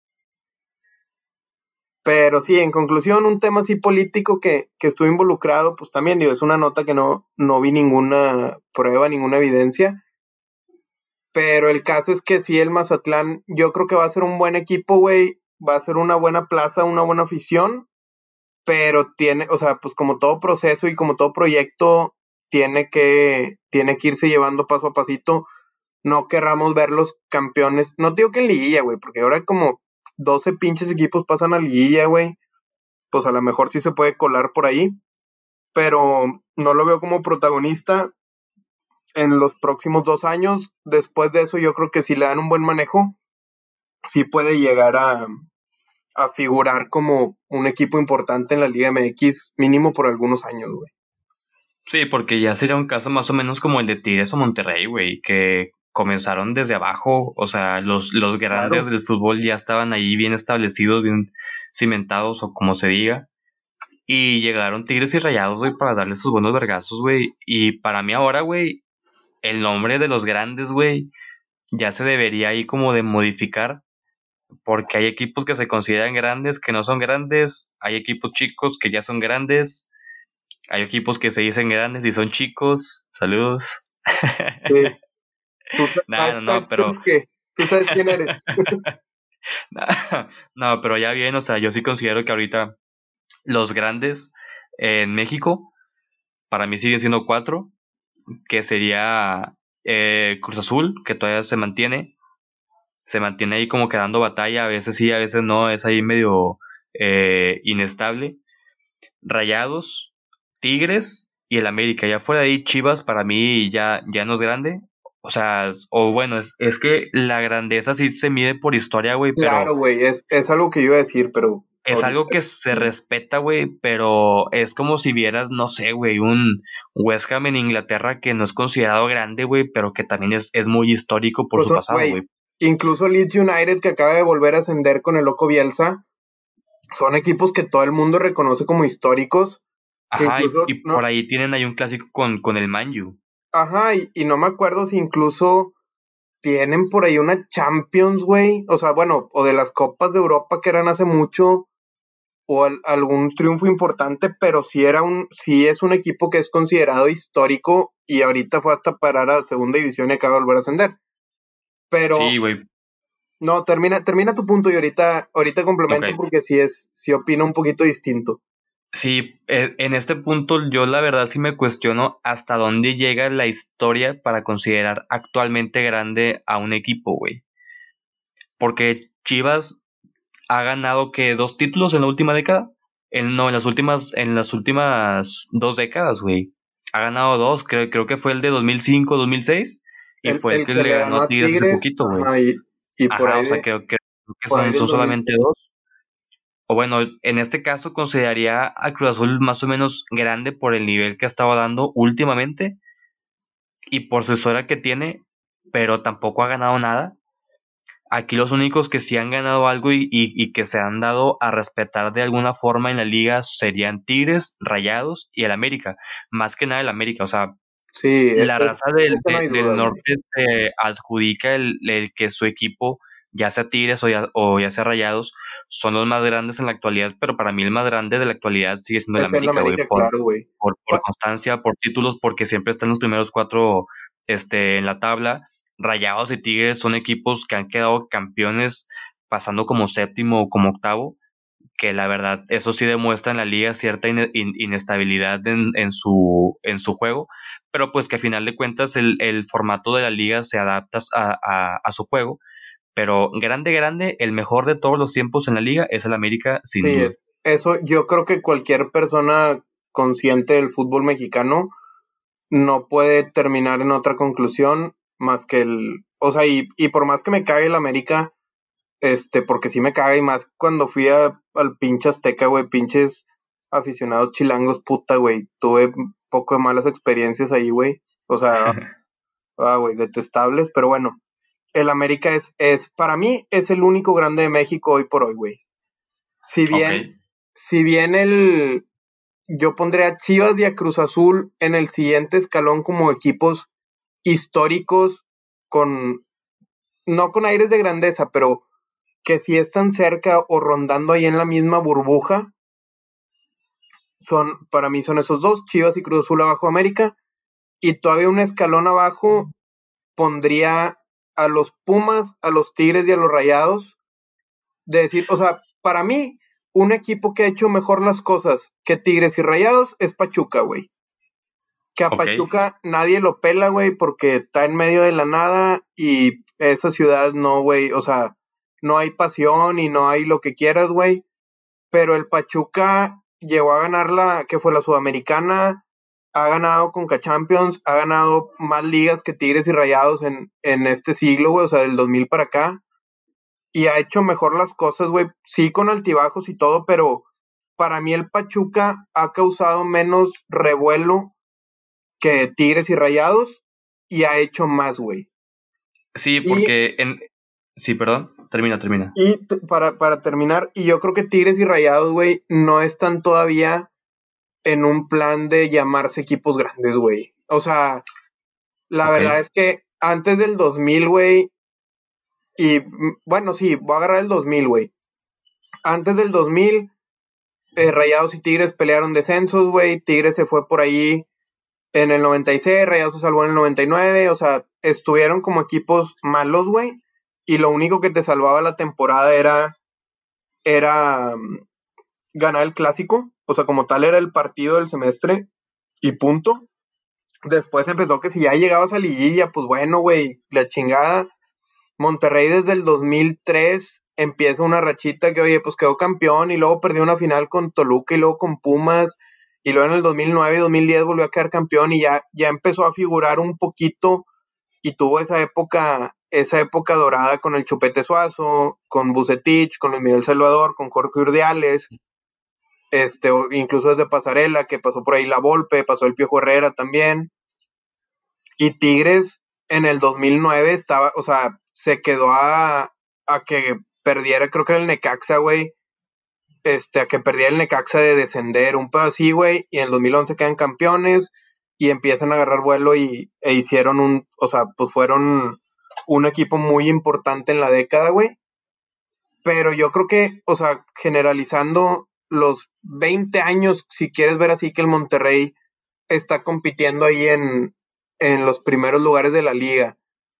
Pero sí, en conclusión, un tema así político que, que estuve involucrado, pues también, digo, es una nota que no, no vi ninguna prueba, ninguna evidencia. Pero el caso es que sí, el Mazatlán, yo creo que va a ser un buen equipo, güey. Va a ser una buena plaza, una buena afición. Pero tiene, o sea, pues como todo proceso y como todo proyecto, tiene que, tiene que irse llevando paso a pasito. No querramos ver los campeones. No digo que en liguilla, güey, porque ahora como doce pinches equipos pasan a liguilla, güey. Pues a lo mejor sí se puede colar por ahí, pero no lo veo como protagonista en los próximos dos años. Después de eso, yo creo que si le dan un buen manejo, sí puede llegar a, a figurar como un equipo importante en la Liga M X, mínimo por algunos años, güey. Sí, porque ya sería un caso más o menos como el de Tigres o Monterrey, güey, que comenzaron desde abajo, o sea, los, los grandes Claro. del fútbol ya estaban ahí bien establecidos, bien cimentados o como se diga, y llegaron Tigres y Rayados, güey, para darle sus buenos vergazos, güey, y para mí ahora, güey, el nombre de los grandes, güey, ya se debería ahí como de modificar, porque hay equipos que se consideran grandes, que no son grandes, hay equipos chicos que ya son grandes, hay equipos que se dicen grandes y son chicos. Saludos. Sí. Tú, No, no, hashtag no, pero. Cruz que tú sabes quién eres. No, pero ya bien, o sea, yo sí considero que ahorita los grandes en México, para mí siguen siendo cuatro, que sería eh, Cruz Azul, que todavía se mantiene, se mantiene ahí como quedando batalla, a veces sí, a veces no, es ahí medio eh, inestable. Rayados, Tigres y el América. Ya fuera de ahí, Chivas para mí ya, ya no es grande. O sea, es- o bueno, es, es que la grandeza sí se mide por historia, güey, pero Claro, güey, es, es algo que yo iba a decir, pero es ahorita. algo que se respeta, güey, pero es como si vieras, no sé, güey, un West Ham en Inglaterra que no es considerado grande, güey, pero que también es, es muy histórico por Pues, su pasado, güey, güey. incluso Leeds United, que acaba de volver a ascender con el Loco Bielsa, son equipos que todo el mundo reconoce como históricos, que Ajá, y, incluso, y por no, ahí tienen ahí un clásico con, con el Manju. ajá, y, y no me acuerdo si incluso tienen por ahí una Champions, güey, o sea, bueno, o de las Copas de Europa que eran hace mucho, o al- algún triunfo importante, pero sí era un, sí es un equipo que es considerado histórico y ahorita fue hasta parar a segunda división y acaba de volver a ascender. Sí, Pero güey. no, termina, termina tu punto y ahorita, ahorita Ok. complemento porque sí es, sí opino un poquito distinto. Sí, eh, en este punto yo la verdad sí me cuestiono hasta dónde llega la historia para considerar actualmente grande a un equipo, güey. Porque Chivas ha ganado que dos títulos en la última década. En, no, en las últimas, en las últimas dos décadas, güey. Ha ganado dos, creo, creo que fue el de dos mil cinco, dos mil seis y El, fue el el que que le le ganó ganó a a Tigres hace Tigres, poquito, güey. ajá, y, y por Ajá, ahí o sea, de, creo, creo que por ahí son, del son dos mil solamente seis. dos. O bueno, en este caso consideraría a Cruz Azul más o menos grande por el nivel que estaba dando últimamente y por su historia que tiene, pero tampoco ha ganado nada. Aquí los únicos que sí han ganado algo y, y- y que se han dado a respetar de alguna forma en la liga serían Tigres, Rayados y el América. Más que nada el América. O sea, Sí, la eso, raza del, eso no de- hay del duda, güey. norte se adjudica el, el que su equipo, ya sea Tigres o ya, o ya sea Rayados, son los más grandes en la actualidad, pero para mí el más grande de la actualidad sigue siendo el Es el América, güey, América, por, claro, güey. por, por Pa- constancia, por títulos, porque siempre están los primeros cuatro este, en la tabla. Rayados y Tigres son equipos que han quedado campeones pasando como séptimo o como octavo, que la verdad, eso sí demuestra en la liga cierta ine- in- inestabilidad en, en su, en su juego, pero pues que a final de cuentas el, el formato de la liga se adapta a, a- a su juego, pero grande, grande, el mejor de todos los tiempos en la liga es el América, sin Sí, duda. eso yo creo que cualquier persona consciente del fútbol mexicano no puede terminar en otra conclusión más que el, o sea, y, y por más que me cague el América, este, porque sí me caga, y más cuando fui a, al pinche Azteca, güey, pinches aficionados chilangos, puta, güey, tuve un poco de malas experiencias ahí, güey, o sea, ah, güey, detestables, pero bueno, el América es, es, para mí, es el único grande de México hoy por hoy, güey. Si bien, Ok. si bien el, yo pondré a Chivas y a Cruz Azul en el siguiente escalón como equipos históricos con, no con aires de grandeza, pero que si están cerca o rondando ahí en la misma burbuja, son, para mí son esos dos, Chivas y Cruz Azul abajo América, y todavía un escalón abajo pondría a los Pumas, a los Tigres y a los Rayados, de decir, o sea, para mí, un equipo que ha hecho mejor las cosas que Tigres y Rayados es Pachuca, güey. Que a Ok. Pachuca nadie lo pela, güey, porque está en medio de la nada y esa ciudad no, güey, o sea, no hay pasión y no hay lo que quieras, güey. Pero el Pachuca llegó a ganar la, que fue la Sudamericana, ha ganado Conca Champions, ha ganado más ligas que Tigres y Rayados en, en este siglo, güey, o sea, del dos mil para acá. Y ha hecho mejor las cosas, güey, sí con altibajos y todo, pero para mí el Pachuca ha causado menos revuelo que Tigres y Rayados y ha hecho más, güey. Sí, Y, porque en... Sí, perdón. Termina, termina. y para, para terminar, y yo creo que Tigres y Rayados, güey, no están todavía en un plan de llamarse equipos grandes, güey. O sea, la Ok. verdad es que antes del dos mil, güey, y bueno, sí, voy a agarrar el dos mil, güey. Antes del dos mil, eh, Rayados y Tigres pelearon descensos, güey. Tigres se fue por ahí en el noventa y seis, Rayados se salvó en el noventa y nueve, o sea, estuvieron como equipos malos, güey, y lo único que te salvaba la temporada era, era um, ganar el clásico, o sea, como tal era el partido del semestre, y punto. Después empezó que si ya llegabas a liguilla, pues bueno, güey, la chingada. Monterrey desde el dos mil tres empieza una rachita que, oye, pues quedó campeón y luego perdió una final con Toluca y luego con Pumas y luego en el dos mil nueve y dos mil diez volvió a quedar campeón y ya, ya empezó a figurar un poquito y tuvo esa época, esa época dorada con el Chupete Suazo, con Bucetich, con el Miguel Salvador, con Jorge Urdiales, este, incluso desde Pasarela, que pasó por ahí la Volpe, pasó el Piojo Herrera también, y Tigres en el dos mil nueve estaba, o sea, se quedó a, a que perdiera, creo que era el Necaxa, güey, este, a que perdiera el Necaxa de descender, un pedo así, güey, y en el dos mil once quedan campeones y empiezan a agarrar vuelo y e hicieron un, o sea, pues fueron un equipo muy importante en la década, güey, pero yo creo que, o sea, generalizando los veinte años, si quieres ver así que el Monterrey está compitiendo ahí en, en los primeros lugares de la liga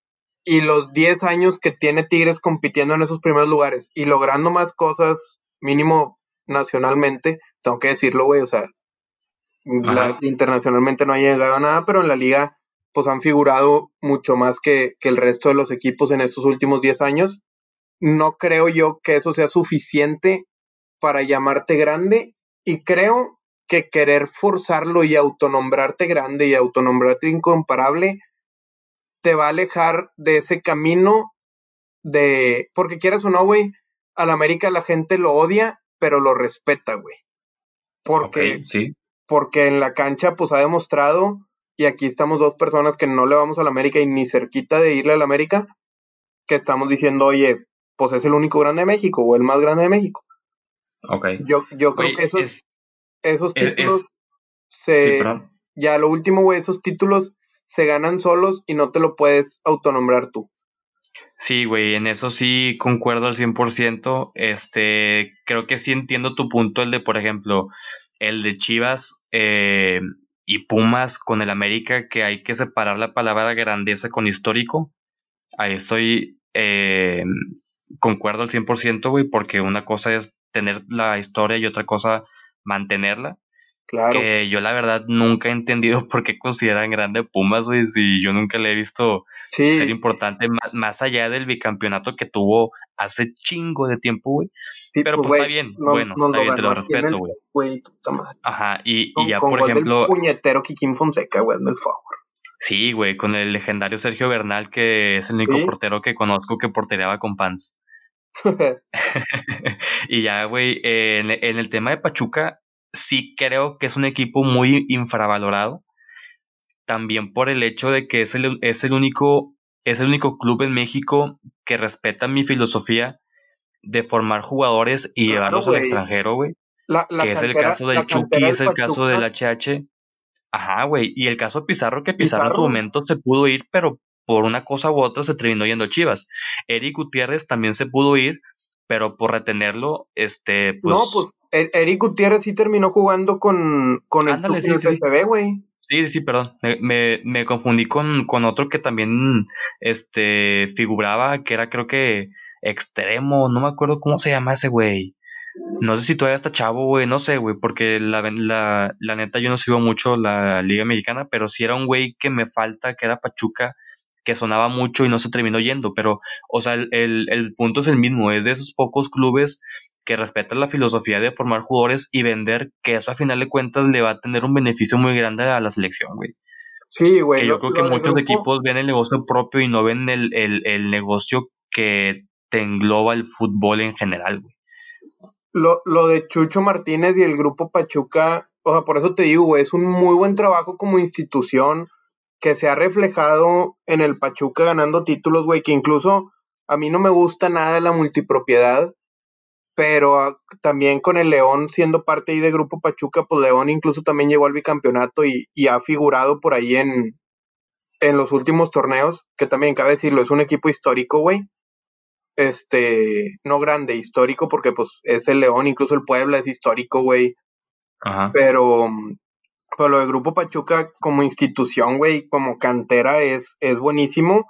y los diez años que tiene Tigres compitiendo en esos primeros lugares y logrando más cosas, mínimo nacionalmente, tengo que decirlo, güey, o sea, la, Ajá. internacionalmente no ha llegado a nada, pero en la liga pues han figurado mucho más que, que el resto de los equipos en estos últimos diez años. No creo yo que eso sea suficiente para llamarte grande y creo que querer forzarlo y autonombrarte grande y autonombrarte incomparable te va a alejar de ese camino de, porque quieras o no, güey, al América la gente lo odia, pero lo respeta, güey. Ok, Porque, sí. porque en la cancha, pues ha demostrado, y aquí estamos dos personas que no le vamos al América y ni cerquita de irle al América, que estamos diciendo, oye, pues es el único grande de México o el más grande de México. Ok. Yo, yo creo que Güey, esos, es, esos es, es- títulos Sí, se, perdón. ya lo último, güey, esos títulos se ganan solos y no te lo puedes autonombrar tú. Sí, güey, en eso sí concuerdo al cien por ciento. Este, creo que sí entiendo tu punto, el de, por ejemplo, el de Chivas eh, y Pumas con el América, que hay que separar la palabra grandeza con histórico. Ahí estoy, eh, concuerdo al cien por ciento, güey, porque una cosa es tener la historia y otra cosa mantenerla. Claro. Que yo la verdad nunca he entendido por qué consideran grande Pumas, güey, si yo nunca le he visto ser Sí, importante ma- más allá del bicampeonato que tuvo hace chingo de tiempo, güey. sí, Pero pues, pues está güey, bien, nos, bueno, nos está lo bien, te ganó lo aquí en respeto, el güey. güey, puta madre. Ajá, y, y Con, ya con por gol del ejemplo, puñetero Kikín Fonseca, güey, hazme el favor. sí, güey, con el legendario Sergio Bernal, que es el único Sí, portero que conozco que portereaba con Pants. Y ya, güey, eh, en, en el tema de Pachuca, sí creo que es un equipo muy infravalorado. También por el hecho de que es el, es el único, es el único club en México que respeta mi filosofía de formar jugadores y Claro, llevarlos al güey. extranjero, güey. La, la Que es el cantera, caso del la cantera Chucky, del es el caso del Pachuca, H H. Ajá, güey. Y el caso Pizarro, que Pizarro en su Pizarro. momento se pudo ir, pero por una cosa u otra se terminó yendo a Chivas. Eric Gutiérrez también se pudo ir, pero por retenerlo, este, No, pues pues, E- Eric Gutiérrez sí terminó jugando con, con el ándale, Chucky en sí, el sí, sí. P S V, güey. Sí, sí, sí, perdón. Me, me, me confundí con, con otro que también, este, figuraba, que era creo que extremo, no me acuerdo cómo se llama ese güey. No sé si todavía está chavo, güey, no sé, güey, porque la, la, la neta yo no sigo mucho la Liga Mexicana, pero sí era un güey que me falta, que era Pachuca, que sonaba mucho y no se terminó yendo, pero, o sea, el, el, el punto es el mismo, es de esos pocos clubes que respetan la filosofía de formar jugadores y vender, que eso a final de cuentas le va a tener un beneficio muy grande a la selección, güey. Sí, güey, Que yo lo, creo que lo de muchos grupo, equipos ven el negocio propio y no ven el, el, el negocio que te engloba el fútbol en general, güey. lo, lo de Chucho Martínez y el grupo Pachuca, o sea, por eso te digo, güey, es un muy buen trabajo como institución que se ha reflejado en el Pachuca ganando títulos, güey, que incluso a mí no me gusta nada la multipropiedad, pero ah, también con el León siendo parte ahí de Grupo Pachuca, pues León incluso también llegó al bicampeonato y, y ha figurado por ahí en, en los últimos torneos, que también cabe decirlo, es un equipo histórico, güey. Este, no grande, histórico, porque pues es el León, incluso el Puebla es histórico, güey. Ajá. Pero, pero lo de Grupo Pachuca como institución, güey, como cantera es, es buenísimo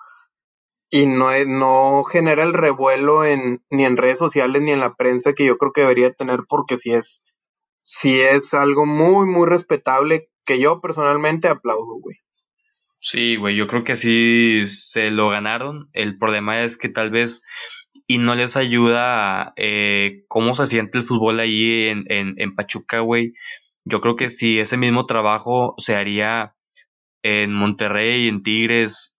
y no, es- no genera el revuelo en, ni en redes sociales ni en la prensa que yo creo que debería tener porque sí es, sí es algo muy, muy respetable que yo personalmente aplaudo, güey. Sí, güey, yo creo que sí se lo ganaron. El problema es que tal vez y no les ayuda eh, cómo se siente el fútbol ahí en, en, en Pachuca, güey. Yo creo que si ese mismo trabajo se haría en Monterrey, en Tigres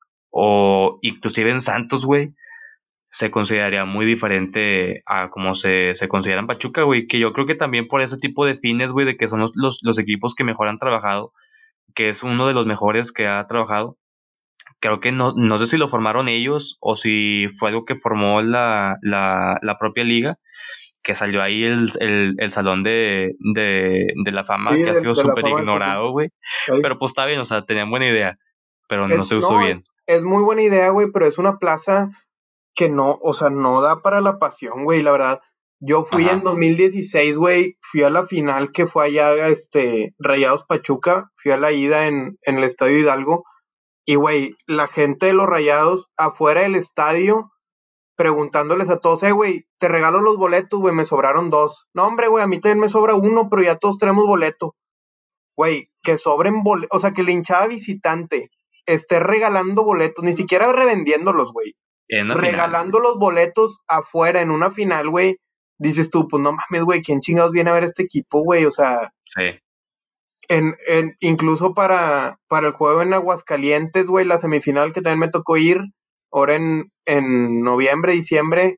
o inclusive en Santos, güey, se consideraría muy diferente a como se, se considera en Pachuca, güey. Que yo creo que también por ese tipo de fines, güey, de que son los, los, los equipos que mejor han trabajado, que es uno de los mejores que ha trabajado. Creo que no, no sé si lo formaron ellos o si fue algo que formó la, la, la propia liga, que salió ahí el, el, el salón de, de, de la Sí, fama, que ha de, sido de la súper fama de Pachuca. ignorado, güey. Ahí. Pero pues está bien, o sea, tenían buena idea, pero Es, no se usó no, es, bien. es muy buena idea, güey, pero es una plaza que no, o sea, no da para la pasión, güey, la verdad. Yo fui en Ajá. dos mil dieciséis, güey, fui a la final que fue allá, este, Rayados Pachuca, fui a la ida en, en el Estadio Hidalgo, y, güey, la gente de los Rayados afuera del estadio preguntándoles a todos, eh, güey, te regalo los boletos, güey, me sobraron dos. No, hombre, güey, a mí también me sobra uno, pero ya todos tenemos boleto. Güey, que sobren boletos, o sea, que la hinchada visitante esté regalando boletos, ni siquiera revendiéndolos, güey, En una final, güey. regalando los boletos afuera en una final, güey, dices tú, pues no mames, güey, ¿quién chingados viene a ver este equipo, güey? O sea, Sí. en, en, incluso para, para el juego en Aguascalientes, güey, la semifinal que también me tocó ir, ahora en, en noviembre, diciembre,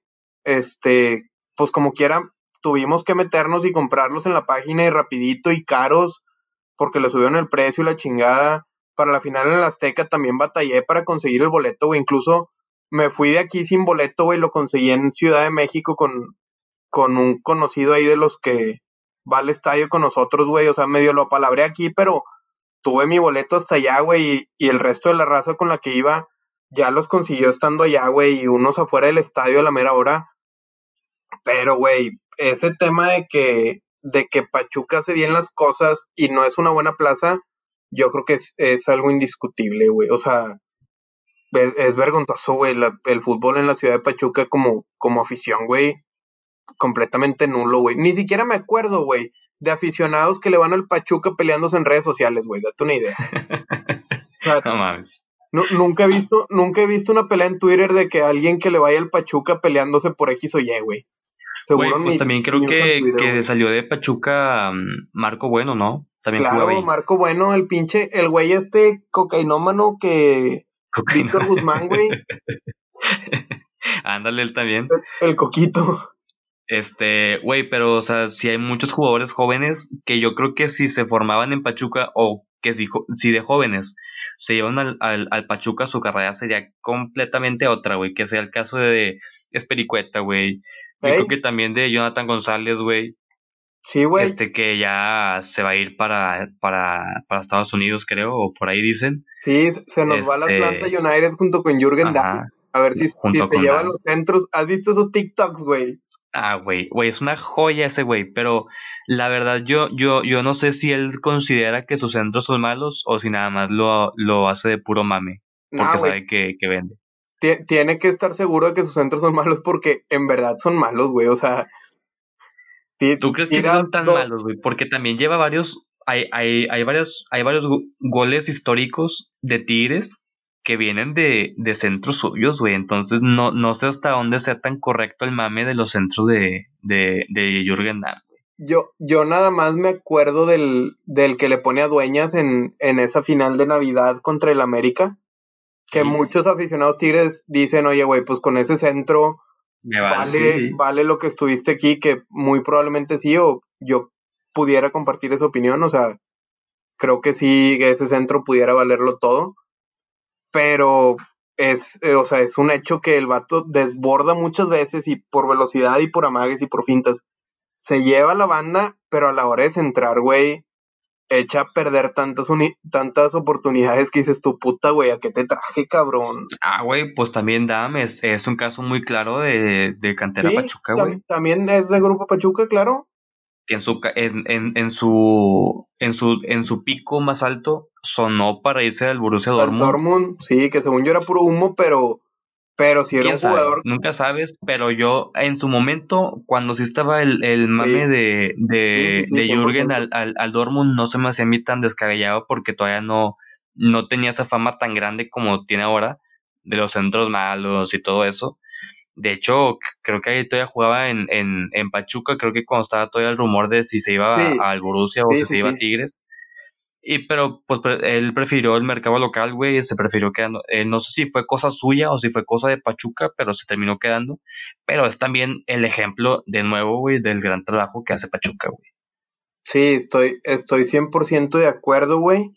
este, pues como quiera, tuvimos que meternos y comprarlos en la página y rapidito y caros, porque le subieron el precio y la chingada. Para la final en el Azteca también batallé para conseguir el boleto, güey. Incluso me fui de aquí sin boleto, güey. Lo conseguí en Ciudad de México con, con un conocido ahí de los que va al estadio con nosotros, güey. O sea, medio lo palabré aquí, pero tuve mi boleto hasta allá, güey. Y, y el resto de la raza con la que iba ya los consiguió estando allá, güey. Y unos afuera del estadio a la mera hora. Pero, güey, ese tema de que, de que Pachuca hace bien las cosas y no es una buena plaza, yo creo que es, es algo indiscutible, güey. O sea, es, es vergonzoso, güey, la- el fútbol en la ciudad de Pachuca como, como afición, güey, completamente nulo, güey. Ni siquiera me acuerdo, güey, de aficionados que le van al Pachuca peleándose en redes sociales, güey, date una idea. O sea, No mames. nu- nunca he visto, nunca he visto una pelea en Twitter de que alguien que le vaya al Pachuca peleándose por X o Y, güey. Seguro Güey, pues ni, también creo ni usan que, Twitter, que güey. salió de Pachuca mm, Marco Bueno, ¿no? También jugaba Claro, ahí. Marco Bueno, el pinche, el güey este cocainómano que Cocaína. Víctor Guzmán, güey. Ándale, él también. El Coquito. Este, güey, pero, o sea, si hay muchos jugadores jóvenes que yo creo que si se formaban en Pachuca o que si, jo- si de jóvenes se llevan al, al, al Pachuca, su carrera sería completamente otra, güey. Que sea el caso de Espericueta, güey. Yo creo ¿Eh? que también de Jonathan González, güey. Sí, güey. Este que ya se va a ir para, para, para Estados Unidos, creo, o por ahí dicen. Sí, se nos va al Atlanta Este, United junto con Jürgen Damm. ajá, A ver si, si junto se con lleva Dan. los centros. ¿Has visto esos TikToks, güey? Ah, güey, güey, es una joya ese güey, pero la verdad yo, yo, yo no sé si él considera que sus centros son malos o si nada más lo, lo hace de puro mame, No, porque güey. sabe que, que vende. Tie- Tiene que estar seguro de que sus centros son malos porque en verdad son malos, güey. O sea, ti- ¿Tú crees que sí tira son tan dos. malos, güey? Porque también lleva varios, hay, hay, hay varios, hay varios go- goles históricos de Tigres que vienen de, de centros suyos, güey. Entonces no, no sé hasta dónde sea tan correcto el mame de los centros de, de, de Jürgen Damm. Yo, yo nada más me acuerdo del, del que le pone a Dueñas en, en esa final de Navidad contra el América. Que Sí, muchos aficionados Tigres dicen, oye, güey, pues con ese centro me vale, sí, vale, sí. vale lo que estuviste aquí, que muy probablemente sí, o yo pudiera compartir esa opinión, o sea, creo que sí, ese centro pudiera valerlo todo, pero es, eh, o sea, es un hecho que el vato desborda muchas veces y por velocidad y por amagues y por fintas. Se lleva la banda, pero a la hora de centrar, güey, echa a perder tantas, uni- tantas oportunidades que dices tu puta, güey, ¿a qué te traje, cabrón? Ah, güey, pues también Dame es, es un caso muy claro de, de cantera Sí, Pachuca, güey. tam- también es de Grupo Pachuca, claro. Que en su, ca- en, en, en su, en su, en su pico más alto sonó para irse al Borussia Al Dortmund. Dortmund, sí, que según yo era puro humo, pero, pero si era un Quién sabe, jugador, nunca sabes, pero yo en su momento, cuando sí estaba el, el mame sí, de, sí, sí, de, sí, de cien por Jürgen ciento al, al, al Dortmund, no se me hacía a mí tan descabellado porque todavía no, no tenía esa fama tan grande como tiene ahora, de los centros malos y todo eso. De hecho, c- creo que ahí todavía jugaba en, en, en Pachuca, creo que cuando estaba todavía el rumor de si se iba Sí, a- al Borussia o sí, si sí, se iba a sí. Tigres. Y pero pues pre- él prefirió el mercado local, güey, se prefirió quedando. Eh, no sé si fue cosa suya o si fue cosa de Pachuca, pero se terminó quedando. Pero es también el ejemplo, de nuevo, güey, del gran trabajo que hace Pachuca, güey. Sí, estoy, estoy cien por ciento de acuerdo, güey.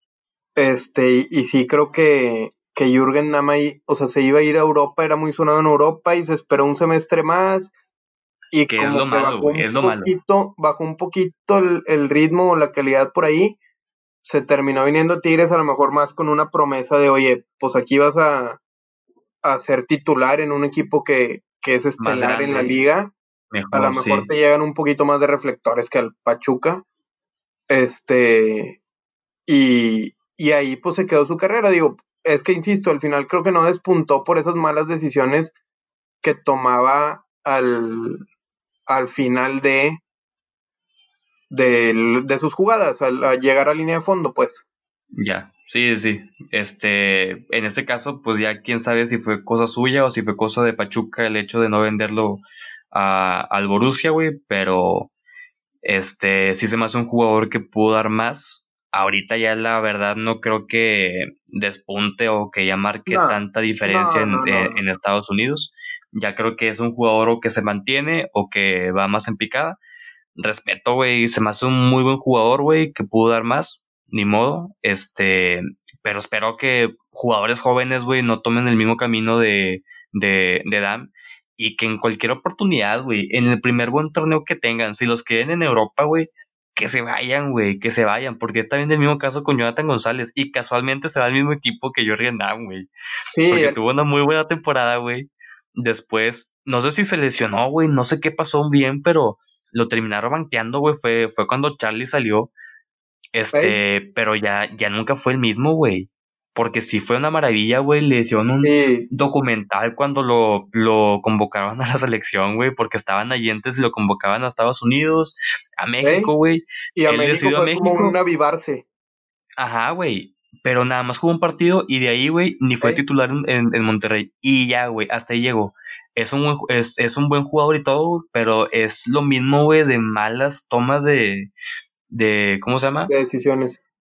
Este, y, y sí creo que, que Jürgen Namay, o sea, se iba a ir a Europa, era muy sonado en Europa y se esperó un semestre más y Que es lo como que malo, bajó güey, un es lo malo. poquito, bajó un poquito el, el ritmo o la calidad por ahí. Se terminó viniendo a Tigres a lo mejor más con una promesa de, oye, pues aquí vas a, a ser titular en un equipo que, que es Más estelar en la grande, liga. A lo mejor, mejor sí. te llegan un poquito más de reflectores que al Pachuca. Este, y, y ahí pues se quedó su carrera. Digo, es que insisto, al final creo que no despuntó por esas malas decisiones que tomaba al, al final de, de, de sus jugadas, al, a llegar a línea de fondo, pues. Ya, sí, sí. Este, en ese caso, pues ya quién sabe si fue cosa suya o si fue cosa de Pachuca el hecho de no venderlo a, al Borussia, güey, pero este, sí se me hace un jugador que pudo dar más. Ahorita ya la verdad no creo que despunte o que ya marque No, tanta diferencia no, en, no, no, en- no. en Estados Unidos. Ya creo que es un jugador o que se mantiene o que va más en picada. Respeto, güey, se me hace un muy buen jugador, güey, que pudo dar más, ni modo. Este, pero espero que jugadores jóvenes, güey, no tomen el mismo camino de, de, de Dam y que en cualquier oportunidad, güey, en el primer buen torneo que tengan, si los quieren en Europa, güey, que se vayan, güey, que se vayan, porque está bien el mismo caso con Jonathan González y casualmente se va al mismo equipo que Jorgen Damm, güey, Sí, porque el- tuvo una muy buena temporada, güey. Después, no sé si se lesionó, güey, no sé qué pasó bien, pero lo terminaron banqueando, güey, fue, fue cuando Charlie salió, ¿eh? este, pero ya, ya nunca fue el mismo, güey. Porque sí fue una maravilla, güey. Le hicieron un Sí, documental cuando lo, lo convocaron a la selección, güey, porque estaban allí antes y lo convocaban a Estados Unidos, a ¿eh? México, güey. Y a Él México decidió a fue como un México, avivarse, ajá, güey. Pero nada más jugó un partido y de ahí, güey, ni fue ¿eh? titular en, en- en Monterrey. Y ya, güey, hasta ahí llegó. Es un, buen, ju- es, es un buen jugador y todo, pero es lo mismo, güey, de malas tomas de, de, ¿cómo se llama? De decisiones.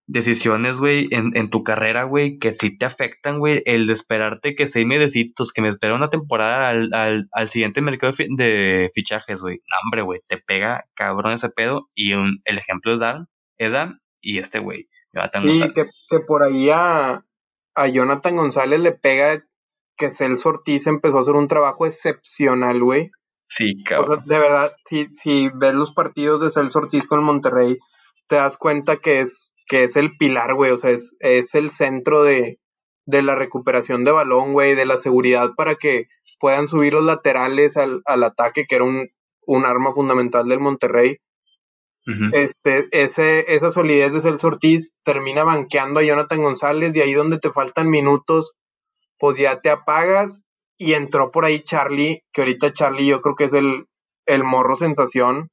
decisiones, güey, en, en tu carrera, güey, que sí te afectan, güey. El de esperarte que seis mesecitos, que me espera una temporada al, al, al siguiente mercado de, fi- de fichajes, güey. No, hombre, güey, te pega cabrón ese pedo. Y un- el ejemplo es Dan, es Dan y este güey, Jonathan Y que, González. que por ahí a, a Jonathan González le pega que Celso Ortiz empezó a hacer un trabajo excepcional, güey. Sí, O sea, cabrón. de verdad, si, si ves los partidos de Celso Ortiz con el Monterrey, te das cuenta que es, que es el pilar, güey. O sea, es, es el centro de, de la recuperación de balón, güey, de la seguridad para que puedan subir los laterales al, al ataque, que era un, un arma fundamental del Monterrey. Ujú. Este, ese, esa solidez de Celso Ortiz termina banqueando a Jonathan González y ahí donde te faltan minutos, pues ya te apagas y entró por ahí Charlie, que ahorita Charlie yo creo que es el, el morro sensación,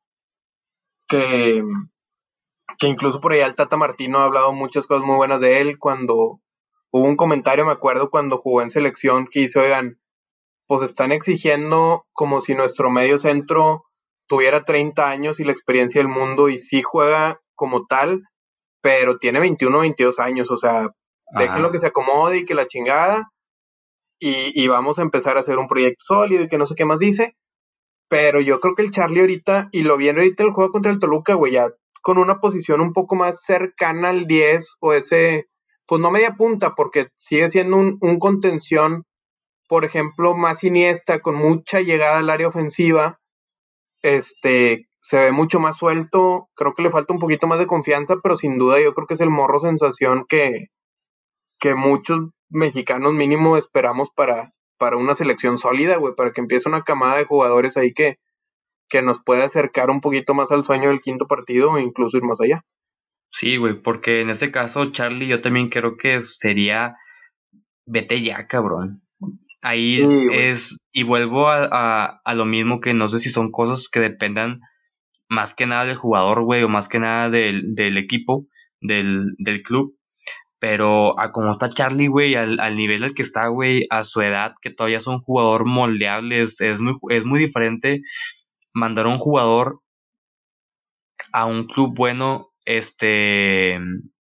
que, que incluso por ahí el Tata Martino ha hablado muchas cosas muy buenas de él, cuando hubo un comentario, me acuerdo, cuando jugó en selección, que hizo, oigan, pues están exigiendo como si nuestro medio centro tuviera treinta años y la experiencia del mundo y sí juega como tal, pero tiene veintiuno, veintidós años, o sea, déjenlo que Ajá. se acomode y que la chingada, y, y vamos a empezar a hacer un proyecto sólido y que no sé qué más dice, pero yo creo que el Charlie ahorita, y lo viene ahorita el juego contra el Toluca, güey, ya con una posición un poco más cercana al diez o ese, pues no media punta, porque sigue siendo un, un contención, por ejemplo, más Iniesta, con mucha llegada al área ofensiva, este, se ve mucho más suelto, creo que le falta un poquito más de confianza, pero sin duda yo creo que es el morro sensación que, que muchos mexicanos mínimo esperamos para, para una selección sólida, güey, para que empiece una camada de jugadores ahí que, que nos pueda acercar un poquito más al sueño del quinto partido e incluso ir más allá. Sí, güey, porque en ese caso, Charlie, yo también creo que sería, vete ya, cabrón. Ahí Sí, güey. es, y vuelvo a, a, a lo mismo, que no sé si son cosas que dependan más que nada del jugador, güey, o más que nada del, del equipo, del, del club. Pero a como está Charlie, güey, al, al nivel al que está, güey, a su edad, que todavía es un jugador moldeable, es, es muy, es muy diferente mandar a un jugador a un club bueno, este,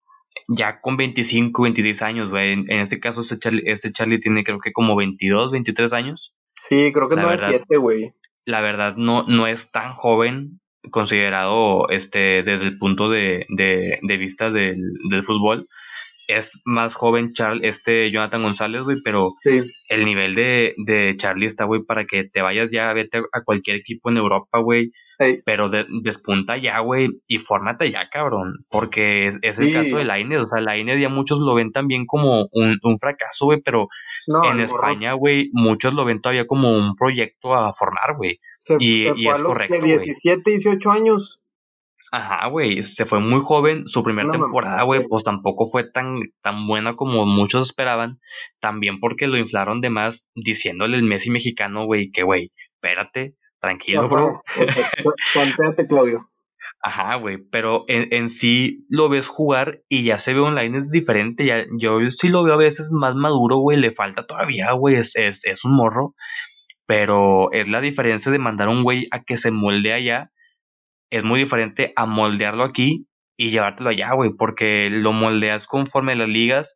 ya con veinticinco, veintiséis años, güey. En, en este caso, este Charlie, este Charlie tiene creo que como veintidós, veintitrés años. Sí, creo que es La verdad, nueve siete, güey. la verdad no, no es tan joven considerado este desde el punto de, de, de vista del, del fútbol. Es más joven Charles, este Jonathan González, güey, pero Sí, el nivel de, de Charlie está, güey, para que te vayas ya, vete a cualquier equipo en Europa, güey, sí, pero de- despunta ya, güey, y fórmate ya, cabrón, porque es, es el caso sí. de Lainez, o sea, Lainez ya muchos lo ven también como un, un fracaso, güey, pero No, en el morro España, güey, muchos lo ven todavía como un proyecto a formar, güey, se, y, se y fue a es los que correcto, güey. diecisiete, dieciocho años. Ajá, güey, se fue muy joven, su primera Una temporada, mamada, güey, güey. pues tampoco fue tan, tan buena como muchos esperaban, también porque lo inflaron de más diciéndole el Messi mexicano, güey, que, güey, espérate, tranquilo, bro. Ajá, o sea, tanteate, Claudio. Ajá, güey, pero en, en sí lo ves jugar y ya se ve online, es diferente, ya, yo sí lo veo a veces más maduro, güey, le falta todavía, güey, es, es, es un morro, pero es la diferencia de mandar a un güey a que se molde allá, es muy diferente a moldearlo aquí y llevártelo allá, güey, porque lo moldeas conforme a las ligas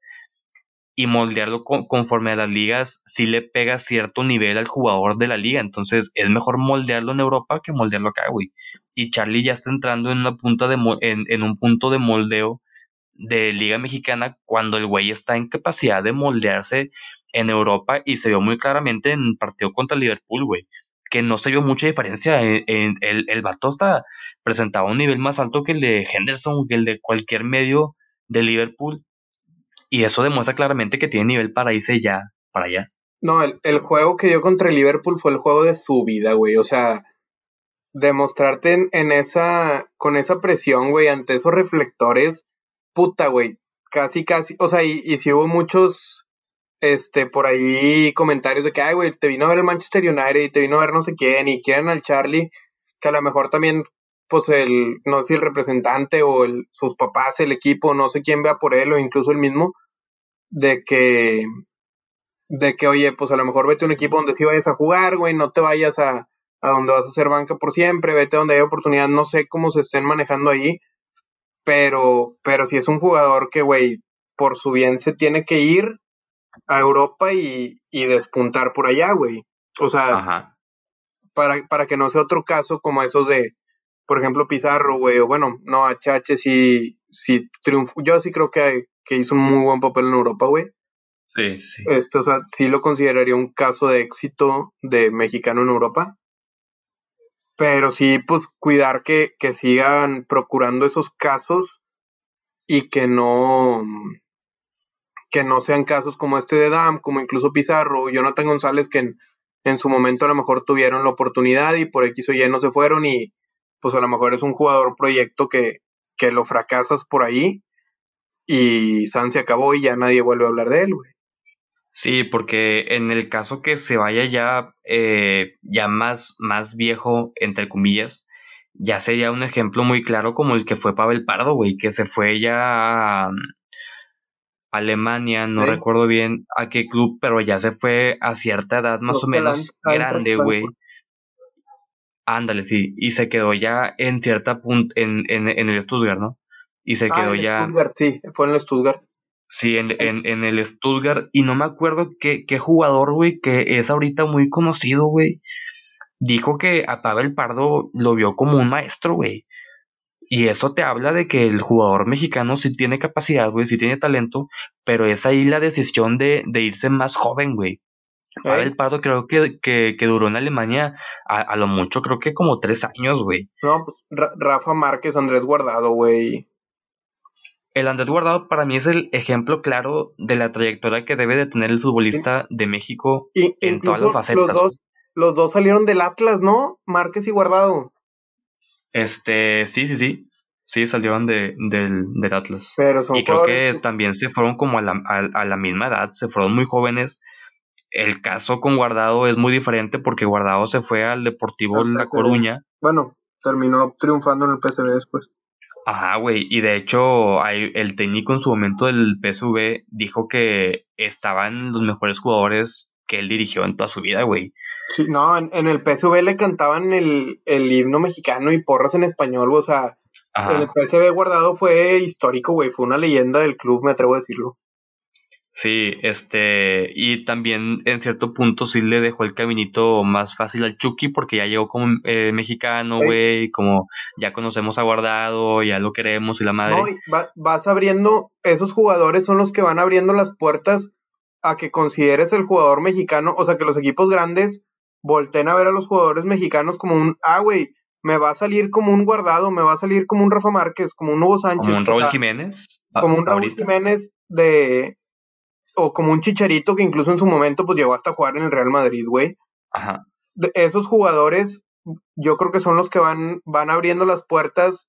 y moldearlo co- conforme a las ligas sí le pega cierto nivel al jugador de la liga. Entonces es mejor moldearlo en Europa que moldearlo acá, güey. Y Charlie ya está entrando en una punta de mo- en, en un punto de moldeo de Liga Mexicana cuando el güey está en capacidad de moldearse en Europa y se vio muy claramente en el partido contra Liverpool, güey. Que no se vio mucha diferencia. En, en- el, el vato hasta presentaba un nivel más alto que el de Henderson, que el de cualquier medio de Liverpool. Y eso demuestra claramente que tiene nivel para irse ya para allá. No, el, el juego que dio contra el Liverpool fue el juego de su vida, güey. O sea, demostrarte en, en esa, con esa presión, güey, ante esos reflectores, puta, güey. Casi, casi, o sea, y, y si hubo muchos, este, por ahí comentarios de que, ay, güey, te vino a ver el Manchester United y te vino a ver no sé quién y quieren al Charlie, que a lo mejor también, pues el, no sé si el representante o el, sus papás, el equipo, no sé quién vea por él o incluso el mismo, de que, de que, oye, pues a lo mejor vete a un equipo donde sí vayas a jugar, güey, no te vayas a, a donde vas a hacer banca por siempre, vete a donde hay oportunidad, no sé cómo se estén manejando ahí, pero, pero si es un jugador que, güey, por su bien se tiene que ir a Europa y, y despuntar por allá, güey. O sea, Ajá. para, para que no sea otro caso como esos de, por ejemplo, Pizarro, güey, o bueno, no, H H sí, sí triunfó, yo sí creo que, que hizo un muy buen papel en Europa, güey. Sí, sí. Este, o sea, sí lo consideraría un caso de éxito de mexicano en Europa, pero sí, pues, cuidar que, que sigan procurando esos casos y que no, que no sean casos como este de Dam, como incluso Pizarro, Jonathan González, que en, en su momento a lo mejor tuvieron la oportunidad y por X o Y no se fueron y pues a lo mejor es un jugador proyecto que, que lo fracasas por ahí y San se acabó y ya nadie vuelve a hablar de él, güey. Sí, porque en el caso que se vaya ya, eh, ya más, más viejo, entre comillas, ya sería un ejemplo muy claro como el que fue Pavel Pardo, güey, que se fue ya a um, Alemania, no ¿Sí? recuerdo bien a qué club, pero ya se fue a cierta edad más Creo o que el Ein- menos Eintracht grande, Frankfurt. güey. Ándale, sí, y se quedó ya en cierta punta, en, en, en el Stuttgart, ¿no? Y se Ah, quedó en ya, Stuttgart, sí, fue en el Stuttgart. sí, en, en, en el Stuttgart, y no me acuerdo qué, qué jugador, güey, que es ahorita muy conocido, güey, dijo que a Pavel Pardo lo vio como un maestro, güey. Y eso te habla de que el jugador mexicano sí tiene capacidad, güey, sí tiene talento, pero es ahí la decisión de, de irse más joven, güey. ¿Eh? Pavel Pardo creo que, que, que duró en Alemania a, a lo mucho, creo que como tres años, güey. No, pues Ra- Rafa Márquez, Andrés Guardado, güey. El Andrés Guardado para mí es el ejemplo claro de la trayectoria que debe de tener el futbolista de México Y, en todas las incluso los facetas. dos, los dos salieron del Atlas, ¿no? Márquez y Guardado. Este, sí, sí, sí. Sí, salieron de, del, del Atlas. Pero son Y creo jugadores. que también se fueron como a la, a, a la misma edad, se fueron muy jóvenes. El caso con Guardado es muy diferente porque Guardado se fue al Deportivo Al La P S V. Coruña. Bueno, terminó triunfando en el P S V después. Ajá, güey. Y de hecho, hay- el técnico en su momento del P S V dijo que estaban los mejores jugadores que él dirigió en toda su vida, güey. Sí, no, en, en el P S V le cantaban el, el himno mexicano y porras en español, o sea, en el Ajá. P S V Guardado fue histórico, güey, fue una leyenda del club, me atrevo a decirlo. Sí, este, y también en cierto punto sí le dejó el caminito más fácil al Chucky porque ya llegó como eh, mexicano, Ey, güey, como ya conocemos a Guardado, ya lo queremos y la no, madre. y va- vas abriendo, esos jugadores son los que van abriendo las puertas a que consideres el jugador mexicano, o sea, que los equipos grandes volteen a ver a los jugadores mexicanos como un, ah, güey, me va a salir como un Guardado, me va a salir como un Rafa Márquez, como un Hugo Como Sánchez, un o Raúl sea, Jiménez como a- un Raúl ahorita. Jiménez de, o como un Chicharito que incluso en su momento pues llegó hasta jugar en el Real Madrid, güey. Ajá. De- Esos jugadores yo creo que son los que van, van abriendo las puertas,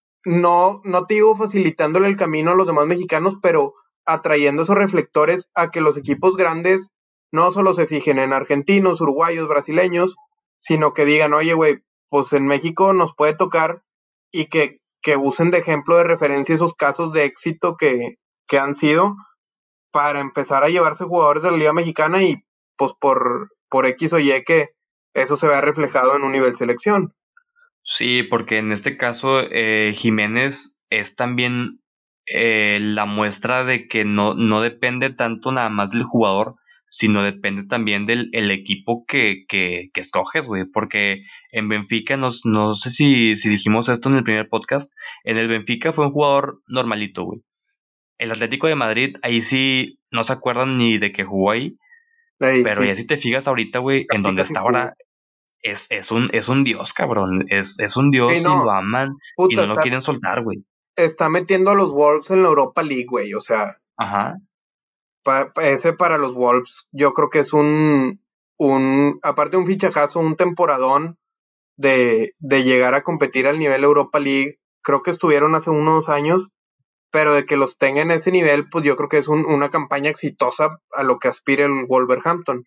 no, no te digo facilitándole el camino a los demás mexicanos, pero atrayendo esos reflectores a que los equipos grandes no solo se fijen en argentinos, uruguayos, brasileños, sino que digan, oye, güey, pues en México nos puede tocar y que, que usen de ejemplo de referencia esos casos de éxito que, que han sido para empezar a llevarse jugadores de la Liga Mexicana y pues por, por X o Y que eso se vea reflejado en un nivel selección. Sí, porque en este caso eh, Jiménez es también eh, la muestra de que no, no depende tanto nada más del jugador, sino depende también del el equipo que, que, que escoges, güey. Porque en Benfica, no, no sé si, si dijimos esto en el primer podcast, en el Benfica fue un jugador normalito, güey. El Atlético de Madrid, ahí sí no se acuerdan ni de que jugó ahí, Ey, pero sí, ya si te fijas ahorita, güey, en casi donde casi está jugó. ahora es, es un, es un dios, cabrón. Es, es un Sí, dios y lo no, aman y puta, no lo está, quieren soltar, güey. está metiendo a los Wolves en la Europa League, güey. O sea, Ajá. pa- pa- ese para los Wolves, yo creo que es un, un, aparte de un fichajazo, un temporadón de, de llegar a competir al nivel Europa League. Creo que estuvieron hace unos años, pero de que los tenga en ese nivel, pues yo creo que es un- una campaña exitosa a lo que aspira el Wolverhampton.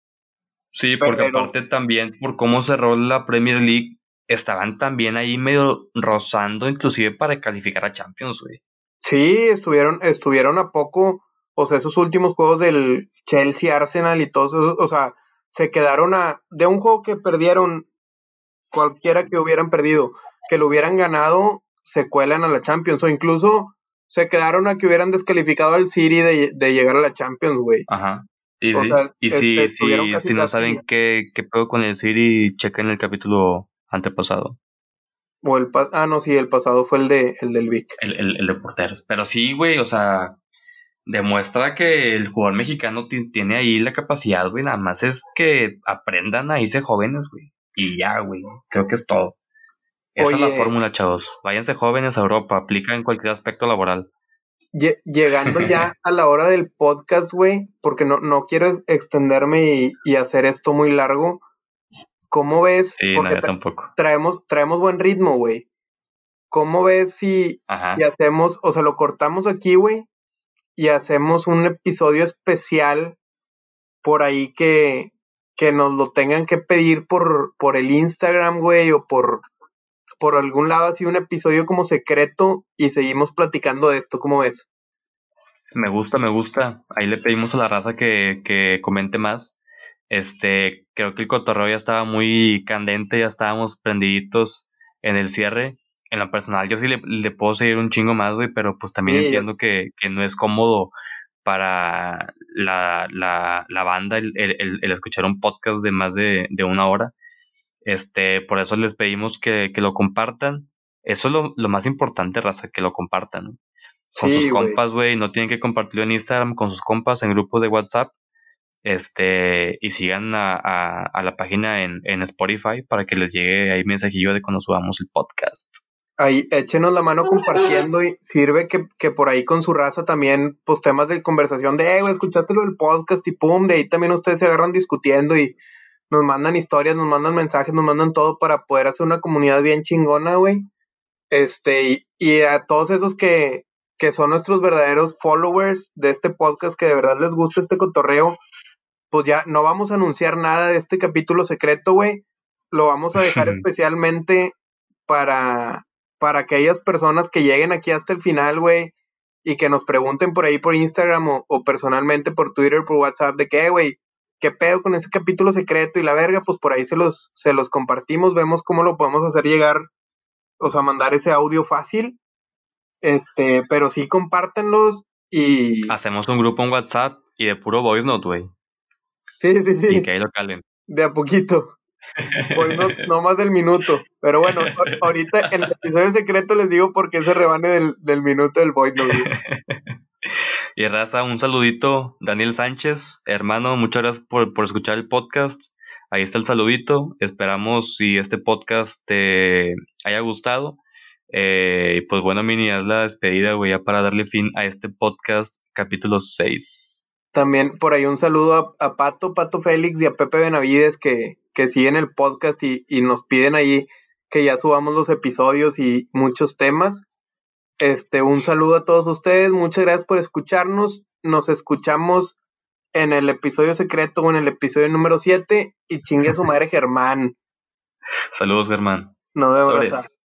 Sí, porque Pero aparte también por cómo cerró la Premier League, estaban también ahí medio rozando inclusive para calificar a Champions, güey. sí, estuvieron, estuvieron a poco, o sea, esos últimos juegos del Chelsea, Arsenal y todos esos, o sea, se quedaron a, de un juego que perdieron cualquiera que hubieran perdido, que lo hubieran ganado, se cuelan a la Champions, o incluso se quedaron a que hubieran descalificado al City de, de llegar a la Champions, güey. Ajá. Y O sí, sea, y este, si, estuvieron si, casi si no casi, saben qué, qué pedo con el City, chequen el capítulo antepasado, o el, pa- ah, no, sí, el pasado fue el de, el del Vic. el, el, el de porteros. Pero sí, güey, o sea, demuestra que el jugador mexicano ti- tiene ahí la capacidad, güey. Nada más es que aprendan a irse jóvenes, güey. Y ya, güey. Creo que es todo. Esa es la Oye, fórmula, chavos. Váyanse jóvenes a Europa. Aplica en cualquier aspecto laboral. lle- llegando ya a la hora del podcast, güey, porque no, no quiero extenderme y, y hacer esto muy largo. ¿Cómo ves? Sí, no, Porque yo tra- tampoco. traemos, traemos buen ritmo, güey. ¿Cómo ves si, si Ajá. hacemos, o sea, lo cortamos aquí, güey, y hacemos un episodio especial por ahí que, que nos lo tengan que pedir por, por el Instagram, güey, o por, por algún lado, así un episodio como secreto y seguimos platicando de esto, ¿cómo ves? Me gusta, me gusta. Ahí le pedimos a la raza que, que comente más. Este, creo que el cotorreo ya estaba muy candente, ya estábamos prendiditos en el cierre. En lo personal, yo sí le, le puedo seguir un chingo más, güey, pero pues también Sí, yo- entiendo que, que no es cómodo para la, la, la banda el, el- el- el escuchar un podcast de más de, de una hora. Este, por eso les pedimos que, que lo compartan. Eso es lo, lo más importante, raza, que lo compartan, ¿no? Con sus sí, güey. compas, güey. No tienen que compartirlo en Instagram, con sus compas, en grupos de WhatsApp. Este, y sigan a, a, a la página en, en Spotify para que les llegue ahí mensajillo de cuando subamos el podcast. Ahí échenos la mano compartiendo y sirve que, que por ahí con su raza también, pues temas de conversación de, eh, güey, escuchaste lo del podcast y pum, de ahí también ustedes se agarran discutiendo y nos mandan historias, nos mandan mensajes, nos mandan todo para poder hacer una comunidad bien chingona, güey. Este, y, y a todos esos que, que son nuestros verdaderos followers de este podcast, que de verdad les gusta este cotorreo, pues ya no vamos a anunciar nada de este capítulo secreto, güey. Lo vamos a dejar especialmente para, para aquellas personas que lleguen aquí hasta el final, güey, y que nos pregunten por ahí por Instagram o, o personalmente por Twitter, por WhatsApp, de que, güey, ¿qué pedo con ese capítulo secreto? Y la verga, pues por ahí se los, se los compartimos, vemos cómo lo podemos hacer llegar, o sea, mandar ese audio fácil. Este, pero sí compártanlos y Hacemos un grupo en WhatsApp y de puro voice note, güey. sí, sí, Y sí, que ahí lo calen. de a poquito. Voy no, no más del minuto. Pero bueno, a- ahorita en el episodio secreto les digo por qué se rebane del, del minuto del void note, güey. Y raza, un saludito, Daniel Sánchez, hermano, muchas gracias por, por escuchar el podcast. Ahí está el saludito. Esperamos si este podcast te haya gustado. Eh, y pues bueno, Mini, haz la despedida, güey, ya para darle fin a este podcast, capítulo seis. También por ahí un saludo a, a Pato, Pato Félix y a Pepe Benavides que, que siguen el podcast y, y nos piden ahí que ya subamos los episodios y muchos temas. Este, un saludo a todos ustedes, muchas gracias por escucharnos. Nos escuchamos en el episodio secreto o en el episodio número siete y chingue a su madre Germán. Saludos, Germán. Nos vemos, raza. Sobres.